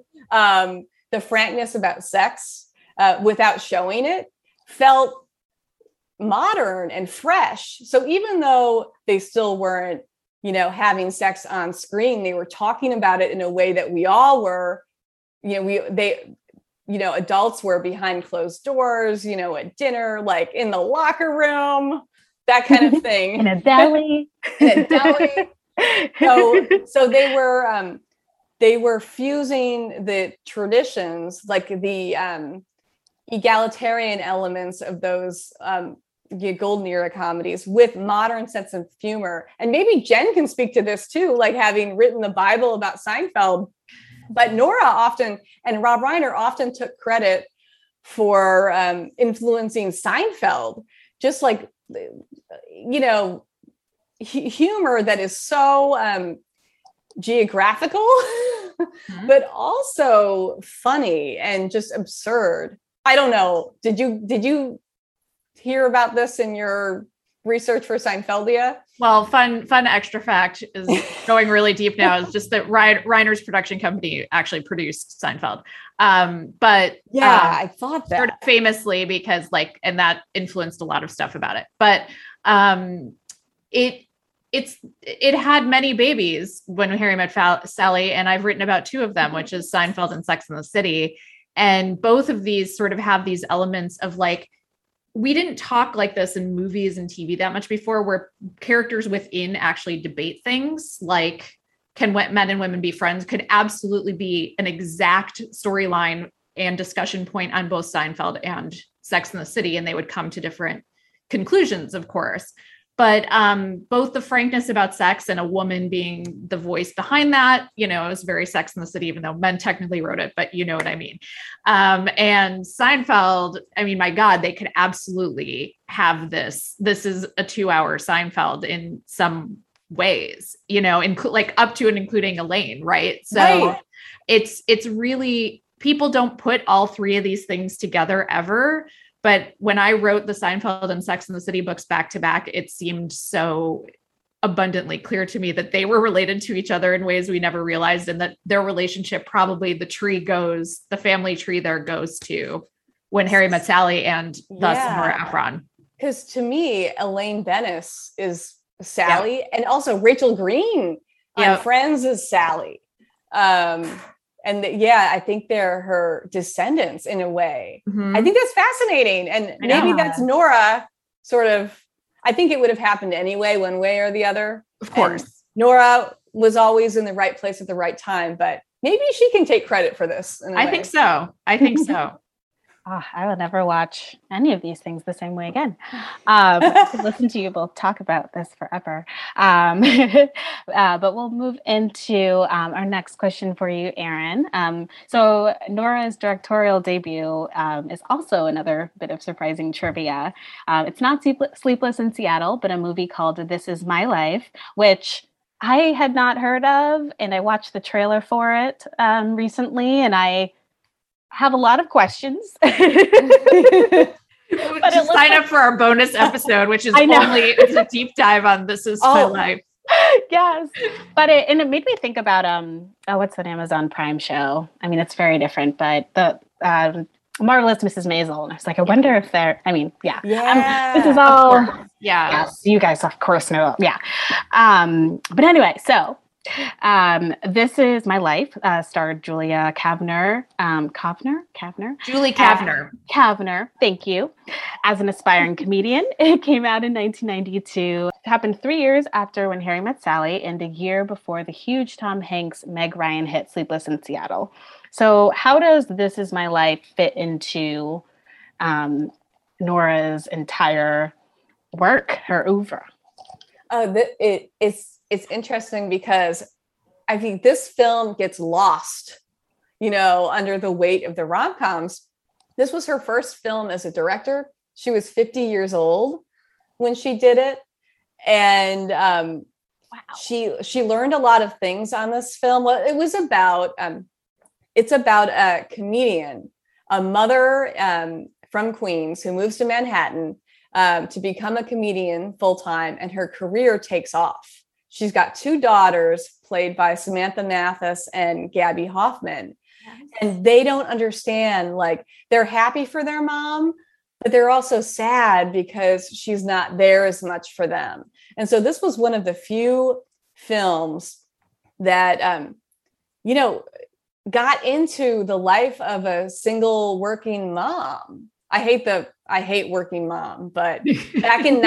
The frankness about sex without showing it felt modern and fresh. So even though they still weren't, having sex on screen, they were talking about it in a way that we all were, adults were behind closed doors, at dinner, like in the locker room, that kind of thing. In a deli. So they were fusing the traditions, like the egalitarian elements of those golden era comedies with modern sense of humor. And maybe Jen can speak to this too, like having written the Bible about Seinfeld. But Nora often and Rob Reiner often took credit for influencing Seinfeld, just like, humor that is so geographical, but also funny and just absurd. I don't know. Did you hear about this in your research for Seinfeldia? Well, fun extra fact is going really deep now is just that Reiner's production company actually produced Seinfeld. But yeah, I thought that sort of famously because and that influenced a lot of stuff about it. But it had many babies when Harry Met Sally, and I've written about two of them, which is Seinfeld and Sex and the City. And both of these sort of have these elements of we didn't talk like this in movies and TV that much before, where characters within actually debate things like, can men and women be friends, could absolutely be an exact storyline and discussion point on both Seinfeld and Sex and the City. And they would come to different conclusions, of course. But both the frankness about sex and a woman being the voice behind that, it was very Sex and the City, even though men technically wrote it, but you know what I mean. And Seinfeld, I mean, my God, they could absolutely have this. This is a 2-hour Seinfeld in some ways, up to and including Elaine, right? So right. It's really, people don't put all three of these things together ever. But when I wrote the Seinfeld and Sex and the City books back to back, it seemed so abundantly clear to me that they were related to each other in ways we never realized, and that their relationship, probably the family tree there goes to when Harry Met Sally and thus Nora Ephron. Because to me, Elaine Bennis is Sally, and also Rachel Green on Friends is Sally. I think they're her descendants in a way. Mm-hmm. I think that's fascinating. And maybe that's Nora sort of, I think it would have happened anyway, one way or the other. Of course. And Nora was always in the right place at the right time, but maybe she can take credit for this. I think so. I will never watch any of these things the same way again. I could listen to you both talk about this forever. But we'll move into our next question for you, Erin. So Nora's directorial debut is also another bit of surprising trivia. It's not Sleepless in Seattle, but a movie called This Is My Life, which I had not heard of. And I watched the trailer for it recently, and I have a lot of questions. Just sign up for our bonus episode, which is it's a deep dive on This Is My Life. Yes. But it made me think about what's that Amazon Prime show? I mean, it's very different, but the Marvelous Mrs. Maisel. And I was like, I wonder if they're, this is all, yes, you guys of course know. Yeah. But anyway, so This Is My Life starred Julia Kavner. Julie Kavner. Kavner, thank you. As an aspiring comedian, it came out in 1992. It happened 3 years after When Harry Met Sally and a year before the huge Tom Hanks, Meg Ryan hit Sleepless in Seattle. So how does This Is My Life fit into Nora's entire work, her oeuvre? It's interesting because I think this film gets lost, under the weight of the rom-coms. This was her first film as a director. She was 50 years old when she did it. And she learned a lot of things on this film. Well, it was about, it's about a comedian, a mother from Queens who moves to Manhattan to become a comedian full-time, and her career takes off. She's got 2 daughters played by Samantha Mathis and Gabby Hoffman. Yes. And they don't understand, they're happy for their mom, but they're also sad because she's not there as much for them. And so this was one of the few films that, got into the life of a single working mom. I hate working mom, but back in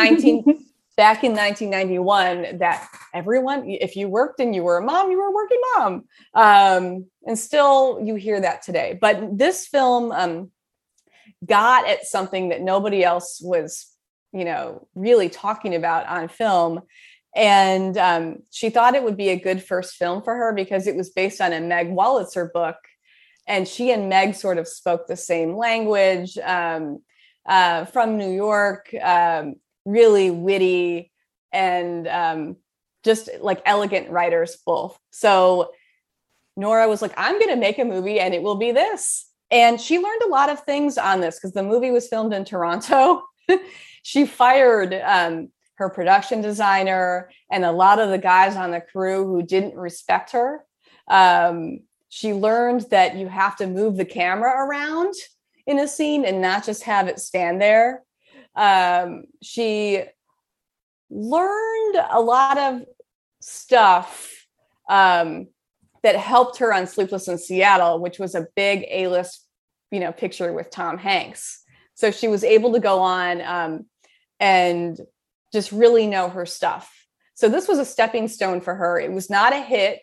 1991, that everyone, if you worked and you were a mom, you were a working mom. And still you hear that today. But this film got at something that nobody else was, really talking about on film. And she thought it would be a good first film for her because it was based on a Meg Wolitzer book. And she and Meg sort of spoke the same language, from New York, really witty and just like elegant writers both. So Nora was like, I'm going to make a movie and it will be this. And she learned a lot of things on this because the movie was filmed in Toronto. She fired her production designer and a lot of the guys on the crew who didn't respect her. She learned that you have to move the camera around in a scene and not just have it stand there. She learned a lot of stuff that helped her on Sleepless in Seattle, which was a big A-list, picture with Tom Hanks. So she was able to go on and just really know her stuff. So this was a stepping stone for her. It was not a hit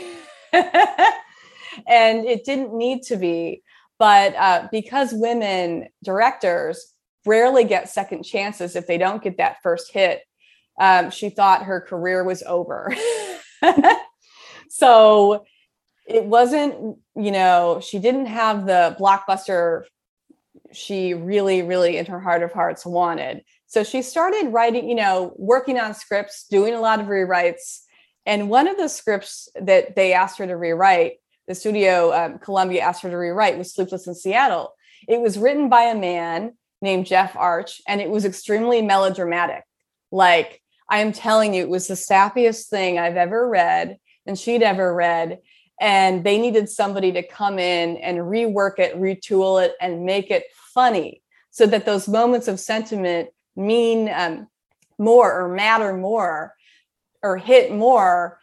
and it didn't need to be, but because women directors rarely get second chances if they don't get that first hit, she thought her career was over. So it wasn't, she didn't have the blockbuster she really, really in her heart of hearts wanted. So she started writing, working on scripts, doing a lot of rewrites. And one of the scripts that they asked her to rewrite, the studio, Columbia asked her to rewrite, was Sleepless in Seattle. It was written by a man named Jeff Arch, and it was extremely melodramatic. Like, I am telling you, it was the sappiest thing I've ever read and she'd ever read. And they needed somebody to come in and rework it, retool it, and make it funny so that those moments of sentiment mean more or matter more or hit more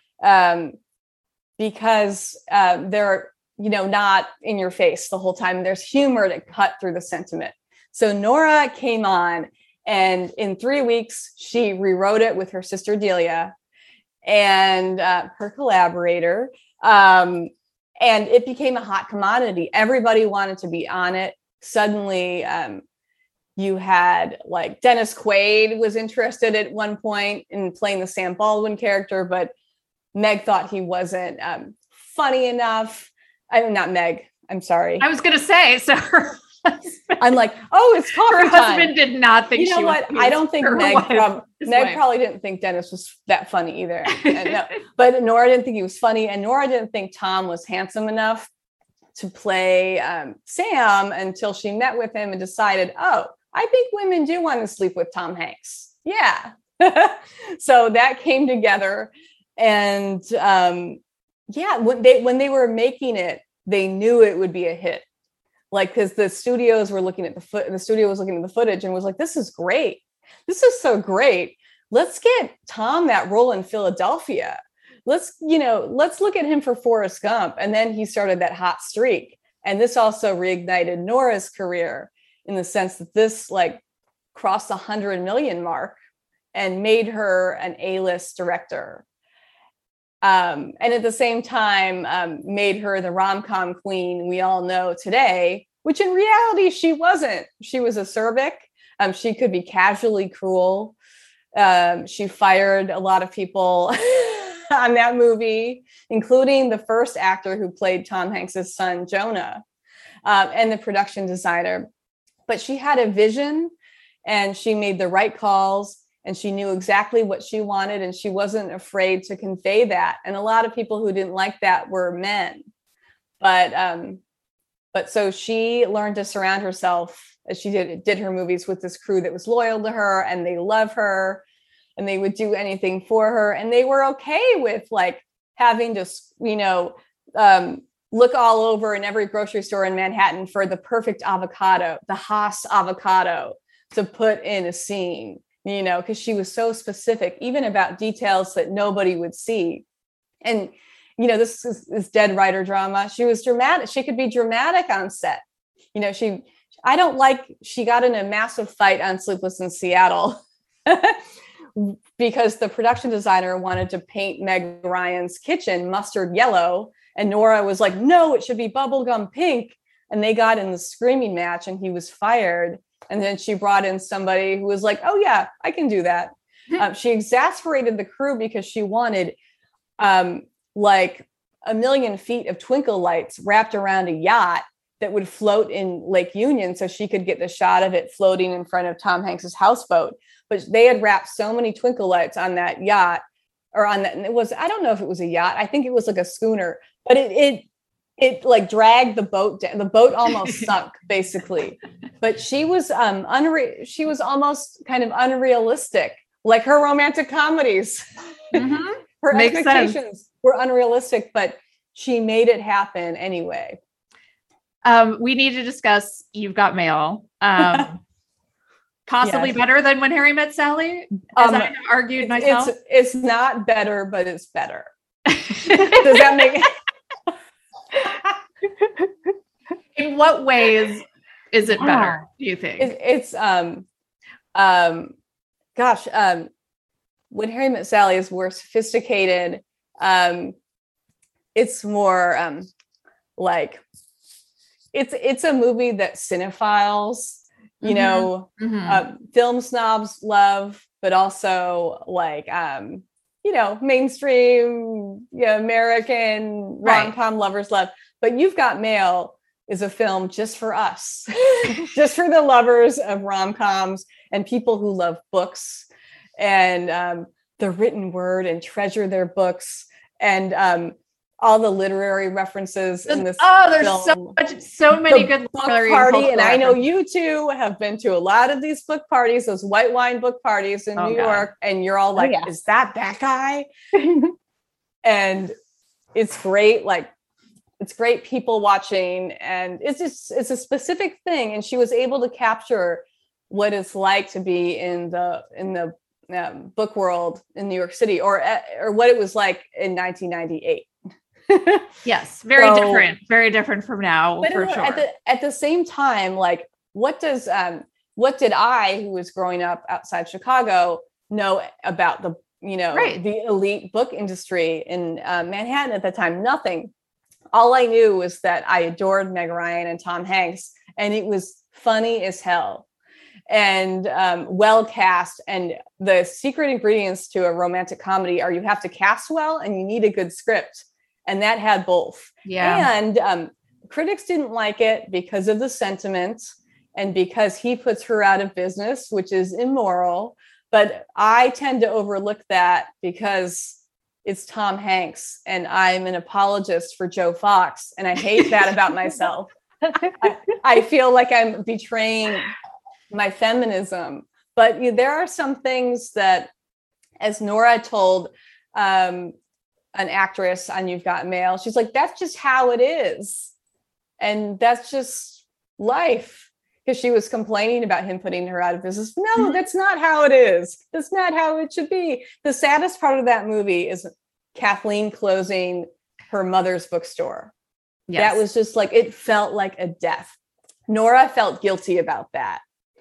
because they're, not in your face the whole time. There's humor to cut through the sentiment. So Nora came on, and in 3 weeks, she rewrote it with her sister Delia and her collaborator. And it became a hot commodity. Everybody wanted to be on it. Suddenly, you had like Dennis Quaid was interested at one point in playing the Sam Baldwin character, but Meg thought he wasn't funny enough. Not Meg. I'm sorry. I was going to say, so her husband, I'm like, oh, it's coffee her husband did not think you know what? I don't think Meg probably didn't think Dennis was that funny either. No, but Nora didn't think he was funny, and Nora didn't think Tom was handsome enough to play Sam until she met with him and decided, oh, I think women do want to sleep with Tom Hanks. Yeah. So that came together, and when they were making it, they knew it would be a hit. Like, because the studios were looking at the studio was looking at the footage and was like, this is great. This is so great. Let's get Tom that role in Philadelphia. Let's look at him for Forrest Gump. And then he started that hot streak. And this also reignited Nora's career in the sense that this like crossed the 100 million mark and made her an A-list director. And at the same time, made her the rom-com queen we all know today, which in reality, she wasn't. She was acerbic. She could be casually cruel. She fired a lot of people on that movie, including the first actor who played Tom Hanks' son, Jonah, and the production designer. But she had a vision and she made the right calls. And she knew exactly what she wanted, and she wasn't afraid to convey that. And a lot of people who didn't like that were men. But so she learned to surround herself, as she did her movies, with this crew that was loyal to her, and they love her, and they would do anything for her. And they were okay with like having to, look all over in every grocery store in Manhattan for the perfect avocado, the Haas avocado to put in a scene, you know, because she was so specific, even about details that nobody would see. And, you know, this is dead writer drama. She was dramatic. She could be dramatic on set. You know, she got in a massive fight on Sleepless in Seattle because the production designer wanted to paint Meg Ryan's kitchen mustard yellow. And Nora was like, no, it should be bubblegum pink. And they got in the screaming match and he was fired. And then she brought in somebody who was like, oh yeah, I can do that. She exasperated the crew because she wanted like 1 million feet of twinkle lights wrapped around a yacht that would float in Lake Union so she could get the shot of it floating in front of Tom Hanks's houseboat. But they had wrapped so many twinkle lights on that yacht, or on that, and it was, I don't know if it was a yacht. I think it was like a schooner, but it like dragged the boat down. The boat almost sunk basically. But she was she was almost kind of unrealistic, like her romantic comedies. Mm-hmm. Her Makes expectations sense. were unrealistic, but she made it happen anyway. We need to discuss You've Got Mail. Possibly Yes. better than When Harry Met Sally, as I have argued myself. It's not better, but it's better. Does that make In what ways is it better, do you think? When Harry Met Sally is more sophisticated. It's more like it's a movie that cinephiles, you know, film snobs love, but also like you know, mainstream, you know, American rom-com lovers love. But You've Got Mail is a film just for us, just for the lovers of rom-coms and people who love books and the written word and treasure their books and all the literary references in this. Oh, there's film. so many The good book literary party, and I know references. you two have been to a lot of these book parties, those white wine book parties in New York, and you're all like, "Is that guy?" And it's great, like it's great people watching, and it's a specific thing, and she was able to capture what it's like to be in the book world in New York City, or what it was like in 1998. Yes, very different from now, But for sure. at the same time, like what did I, who was growing up outside Chicago, know about the the elite book industry in Manhattan at the time? Nothing. All I knew was that I adored Meg Ryan and Tom Hanks, and it was funny as hell and well cast. And the secret ingredients to a romantic comedy are you have to cast well and you need a good script. And that had both. Yeah. And critics didn't like it because of the sentiment and because he puts her out of business, which is immoral. But I tend to overlook that because it's Tom Hanks and I'm an apologist for Joe Fox. And I hate that about myself. I feel like I'm betraying my feminism. But there are some things that, as Nora told an actress on You've Got Mail, she's like, that's just how it is. And that's just life. Because she was complaining about him putting her out of business. No, that's not how it is. That's not how it should be. The saddest part of that movie is Kathleen closing her mother's bookstore. Yes. That was just like, it felt like a death. Nora felt guilty about that.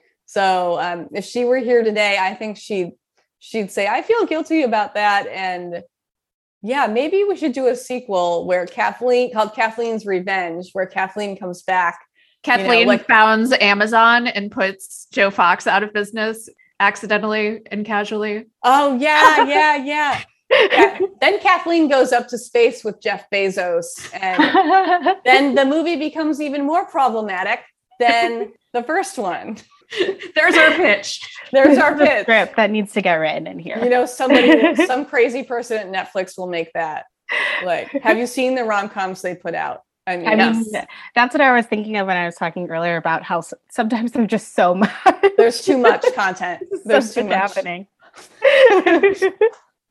So if she were here today, I think she'd say, I feel guilty about that. And yeah, maybe we should do a sequel where called Kathleen's Revenge, where Kathleen comes back. Kathleen founds Amazon and puts Joe Fox out of business accidentally and casually. Oh, yeah. Then Kathleen goes up to space with Jeff Bezos. And then the movie becomes even more problematic than the first one. There's our pitch. There's our pitch. Script that needs to get written in here. You know, some crazy person at Netflix will make that. Like, have you seen the rom-coms they put out? I mean, that's what I was thinking of when I was talking earlier about how sometimes there's just so much. There's too much content. There's too much happening.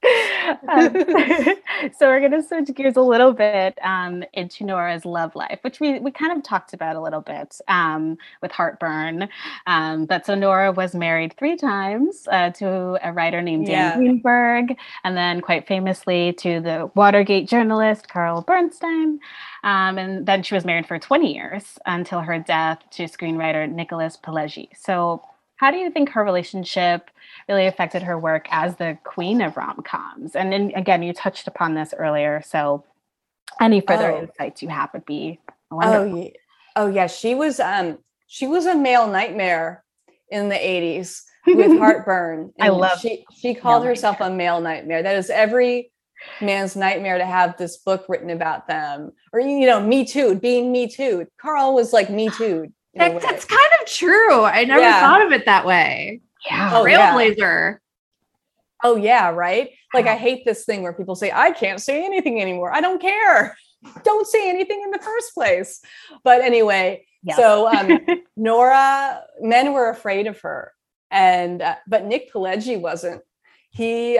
Um, so we're going to switch gears a little bit into Nora's love life, which we kind of talked about a little bit with Heartburn. But so Nora was married 3 times to a writer named Dan Greenberg, and then quite famously to the Watergate journalist Carl Bernstein. And then she was married for 20 years until her death to screenwriter Nicholas Pileggi. So how do you think her relationship really affected her work as the queen of rom-coms? And then, again, you touched upon this earlier, so any further insights you have would be wonderful. Oh yeah, she was a male nightmare in the 80s with Heartburn. I love she called herself a male nightmare. That is every man's nightmare, to have this book written about them, or Me Too, being Me Too. Carl was like Me Too. That's kind of true. I never thought of it that way. Yeah. Trailblazer. Oh yeah, right? Like, I hate this thing where people say, I can't say anything anymore. I don't care. Don't say anything in the first place. But anyway, so Nora, men were afraid of her. And but Nick Pileggi wasn't. He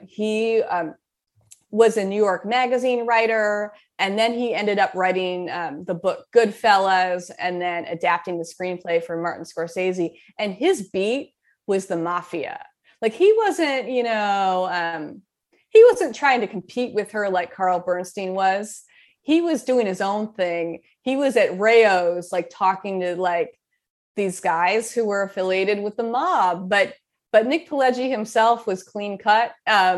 was a New York Magazine writer, and then he ended up writing the book Goodfellas, and then adapting the screenplay for Martin Scorsese. And his beat was the mafia. Like, he wasn't, he wasn't trying to compete with her like Carl Bernstein was. He was doing his own thing. He was at Rayo's, like, talking to like these guys who were affiliated with the mob. But Nick Pileggi himself was clean cut.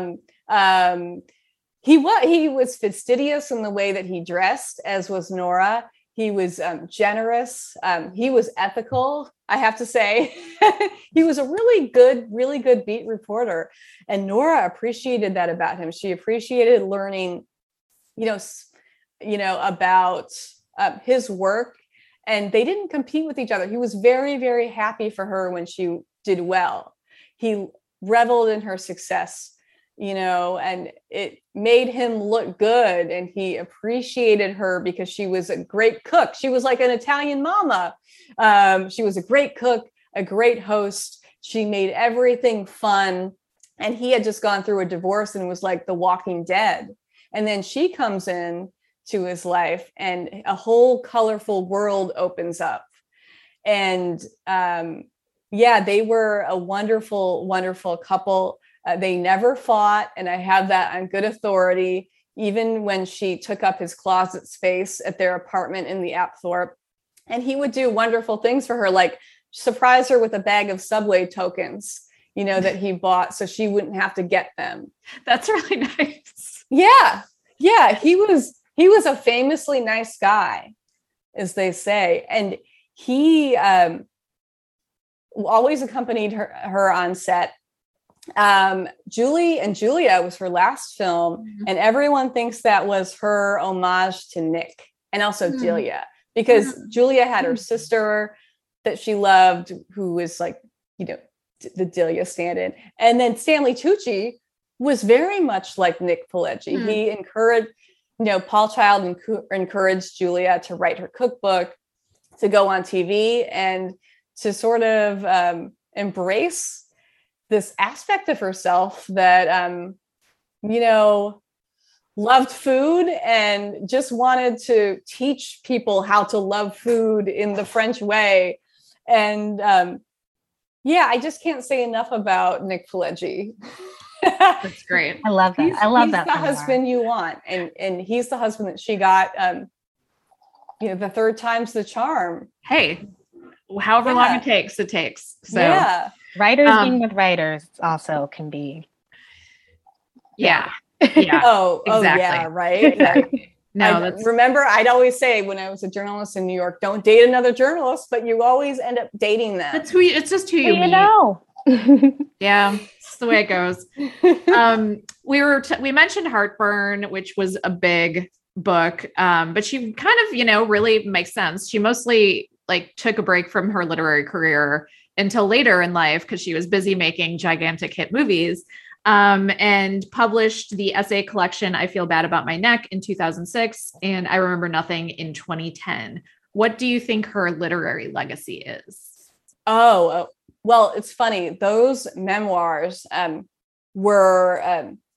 He was fastidious in the way that he dressed, as was Nora. He was generous. He was ethical, I have to say. He was a really good beat reporter. And Nora appreciated that about him. She appreciated learning, about his work. And they didn't compete with each other. He was very, very happy for her when she did well. He reveled in her success, and it made him look good. And he appreciated her because she was a great cook. She was like an Italian mama. She was a great cook, a great host. She made everything fun. And he had just gone through a divorce and was like The Walking Dead. And then she comes in to his life, and a whole colorful world opens up. And they were a wonderful, wonderful couple. They never fought, and I have that on good authority. Even when she took up his closet space at their apartment in the Apthorpe, and he would do wonderful things for her, like surprise her with a bag of Subway tokens, that he bought so she wouldn't have to get them. That's really nice. Yeah. He was a famously nice guy, as they say, and he always accompanied her on set. Julie and Julia was her last film, and everyone thinks that was her homage to Nick, and also Delia, because Julia had her sister that she loved, who was like, the Delia stand-in. And then Stanley Tucci was very much like Nick Pileggi. He encouraged, Paul Child encouraged Julia to write her cookbook, to go on TV, and to sort of embrace this aspect of herself that, loved food and just wanted to teach people how to love food in the French way. And I just can't say enough about Nick Pileggi. That's great. I love that. He's the husband you want. And he's the husband that she got, the third time's the charm. Hey, however long it takes. So writers being with writers also can be. Yeah. Exactly. Yeah, right. Like, remember, I'd always say when I was a journalist in New York, don't date another journalist, but you always end up dating them. It's just who you meet. Yeah, it's the way it goes. We mentioned Heartburn, which was a big book, but she kind of, really makes sense. She mostly took a break from her literary career until later in life because she was busy making gigantic hit movies, and published the essay collection I Feel Bad About My Neck in 2006 and I Remember Nothing in 2010. What do you think her literary legacy is? Oh, well, it's funny. Those memoirs were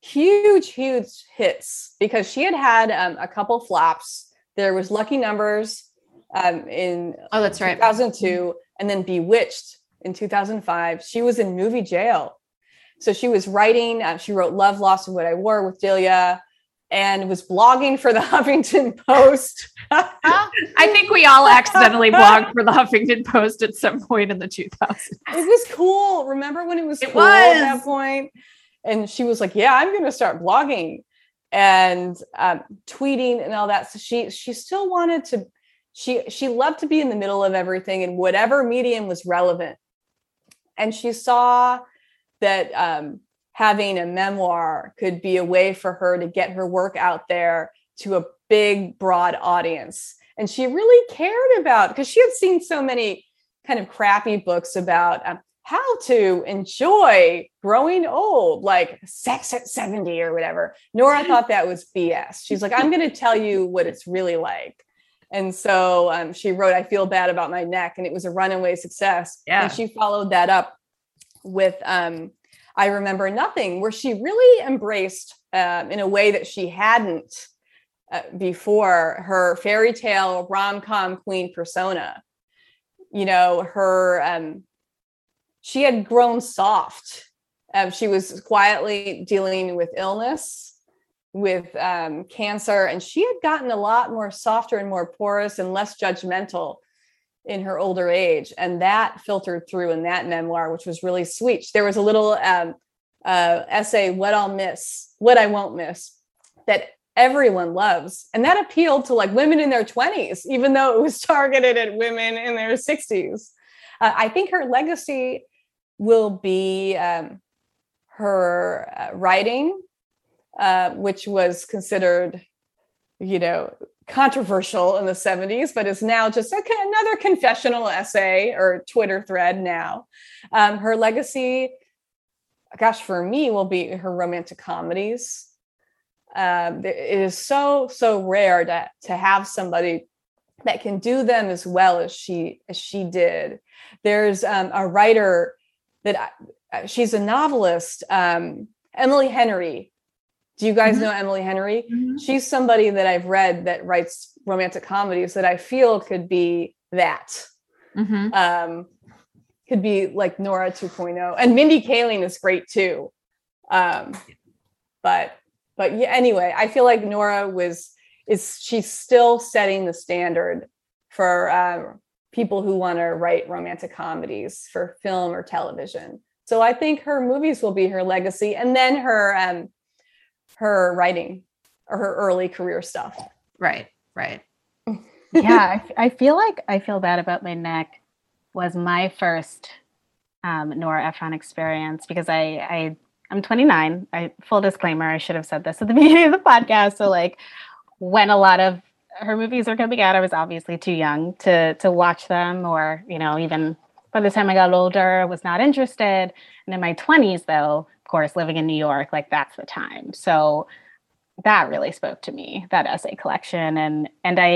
huge hits because she had a couple flops. There was Lucky Numbers in that's right, 2002, and then Bewitched in 2005. She was in movie jail. So she was writing, she wrote Love, Lost, and What I Wore with Delia, and was blogging for the Huffington Post. I think we all accidentally blogged for the Huffington Post at some point in the 2000s. It was cool. Remember when it was cool at that point? And she was like, yeah, I'm going to start blogging and tweeting and all that. So she still wanted to, she loved to be in the middle of everything and whatever medium was relevant. And she saw that having a memoir could be a way for her to get her work out there to a big, broad audience. And she really cared about, because she had seen so many kind of crappy books about how to enjoy growing old, like Sex at 70 or whatever. Nora thought that was BS. She's like, I'm going to tell you what it's really like. And so she wrote, I Feel Bad About My Neck, and it was a runaway success. Yeah. And she followed that up with I Remember Nothing, where she really embraced in a way that she hadn't before her fairy tale rom-com queen persona. You know, her she had grown soft. She was quietly dealing with illness, with cancer, and she had gotten a lot more softer and more porous and less judgmental in her older age. And that filtered through in that memoir, which was really sweet. There was a little essay, What I Won't Miss, that everyone loves. And that appealed to like women in their 20s, even though it was targeted at women in their 60s. I think her legacy will be her writing, which was considered, you know, controversial in the 70s, but is now just another confessional essay or Twitter thread now. Her legacy, gosh, for me, will be her romantic comedies. It is so rare to have somebody that can do them as well as she did. There's a writer that she's a novelist, Emily Henry. Do you guys know Emily Henry? Mm-hmm. She's somebody that I've read that writes romantic comedies that I feel could be that. Mm-hmm. Could be like Nora 2.0. And Mindy Kaling is great too. But yeah, anyway, I feel like Nora she's still setting the standard for people who want to write romantic comedies for film or television. So I think her movies will be her legacy, and then her writing or her early career stuff. Right. Yeah, I feel like I Feel Bad About My Neck was my first Nora Ephron experience, because I'm 29. Full disclaimer, I should have said this at the beginning of the podcast. So like when a lot of her movies were coming out, I was obviously too young to watch them, or, you know, even by the time I got older, I was not interested. And in my 20s, though, of course, living in New York, like that's the time. So that really spoke to me, that essay collection. And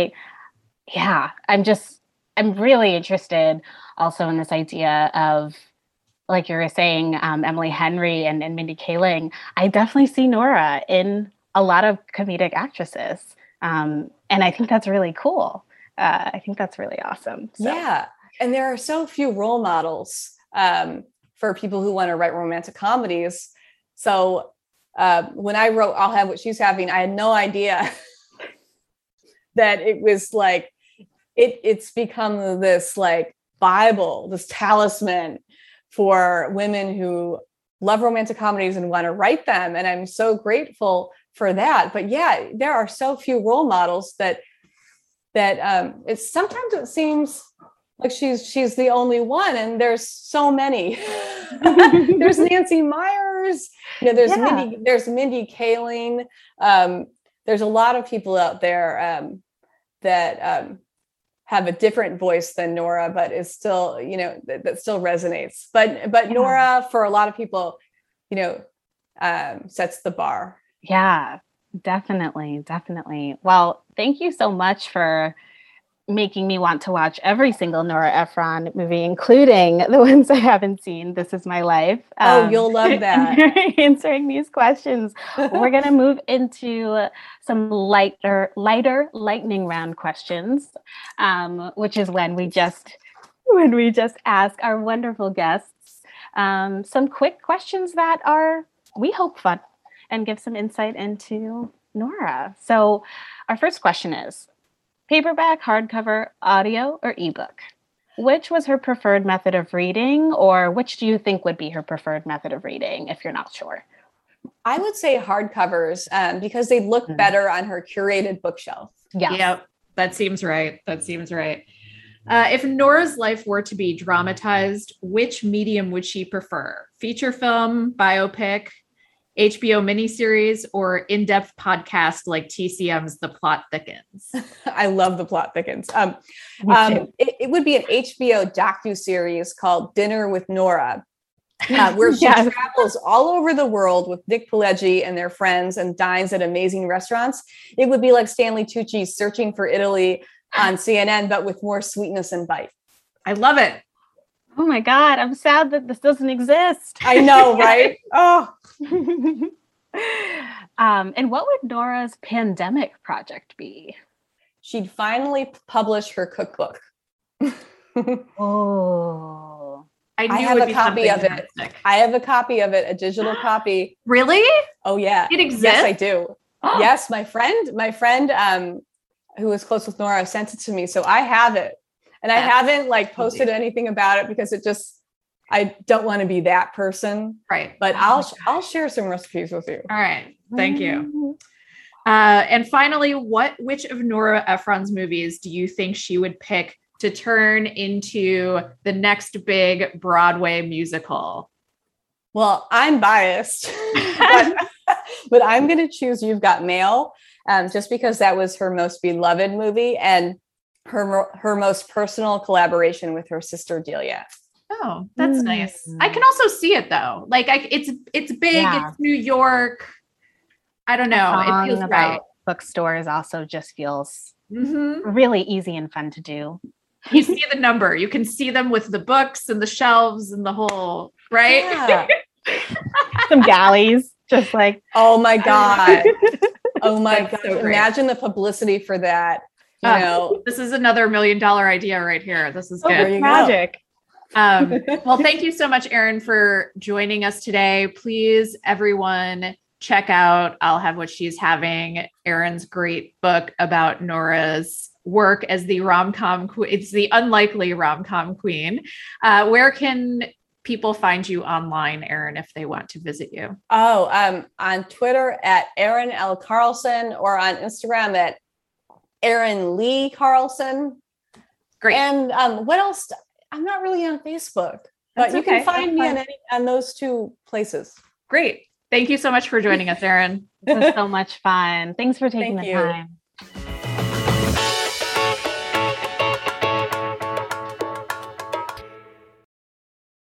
I'm really interested also in this idea of, like you were saying, Emily Henry and Mindy Kaling. I definitely see Nora in a lot of comedic actresses. And I think that's really cool. I think that's really awesome. So. Yeah. And there are so few role models for people who want to write romantic comedies. So when I wrote I'll Have What She's Having, I had no idea that it was like, it's become this like Bible, this talisman for women who love romantic comedies and want to write them. And I'm so grateful for that. But yeah, there are so few role models that it's sometimes it seems like she's the only one, and there's so many. There's Nancy Meyers, there's Mindy Kaling. There's a lot of people out there that have a different voice than Nora, but is still, that still resonates. But Nora, for a lot of people, sets the bar. Yeah, definitely. Well, thank you so much for making me want to watch every single Nora Ephron movie, including the ones I haven't seen. This Is My Life. You'll love that. Answering these questions, we're going to move into some lighter lightning round questions, which is when we just ask our wonderful guests some quick questions that are, we hope, fun and give some insight into Nora. So our first question is, paperback, hardcover, audio, or ebook? Which was her preferred method of reading, or which do you think would be her preferred method of reading if you're not sure? I would say hardcovers because they look better on her curated bookshelf. Yeah. Yep. That seems right. If Nora's life were to be dramatized, which medium would she prefer? Feature film, biopic, HBO miniseries, or in-depth podcast like TCM's The Plot Thickens? I love The Plot Thickens. It would be an HBO docuseries called Dinner with Nora, where she travels all over the world with Nick Pileggi and their friends and dines at amazing restaurants. It would be like Stanley Tucci's Searching for Italy on CNN, but with more sweetness and bite. I love it. Oh my God, I'm sad that this doesn't exist. I know, right? Oh. And what would Nora's pandemic project be? She'd finally publish her cookbook. Oh. I have a copy of it. I have a copy of it, a digital copy. Really? Oh yeah. It exists? Yes, I do. Yes, my friend who was close with Nora sent it to me. So I have it. And I haven't posted anything about it because I don't want to be that person. Right. But I'll share some recipes with you. All right. Thank you. And finally, which of Nora Ephron's movies do you think she would pick to turn into the next big Broadway musical? Well, I'm biased, but I'm going to choose You've Got Mail, just because that was her most beloved movie and her most personal collaboration with her sister Delia. Oh, that's nice. I can also see it though. It's big. Yeah. It's New York. I don't know. It feels right. Bookstores also just feels really easy and fun to do. You see the number. You can see them with the books and the shelves and the whole, right? Yeah. Some galleys, just like. Oh my God. Oh my God. So imagine the publicity for that. You know, this is another $1 million idea right here. This is good. there you Magic. Well, thank you so much, Erin, for joining us today. Please, everyone, check out I'll Have What She's Having, Erin's great book about Nora's work as the rom-com queen. It's the unlikely rom-com queen. Where can people find you online, Erin, if they want to visit you? on Twitter at Erin L. Carlson or on Instagram at Erin Lee Carlson. Great. And what else? I'm not really on Facebook, but That's you okay. can find me on those two places. Great. Thank you so much for joining us, Erin. This was so much fun. Thanks for taking Thank the you. time.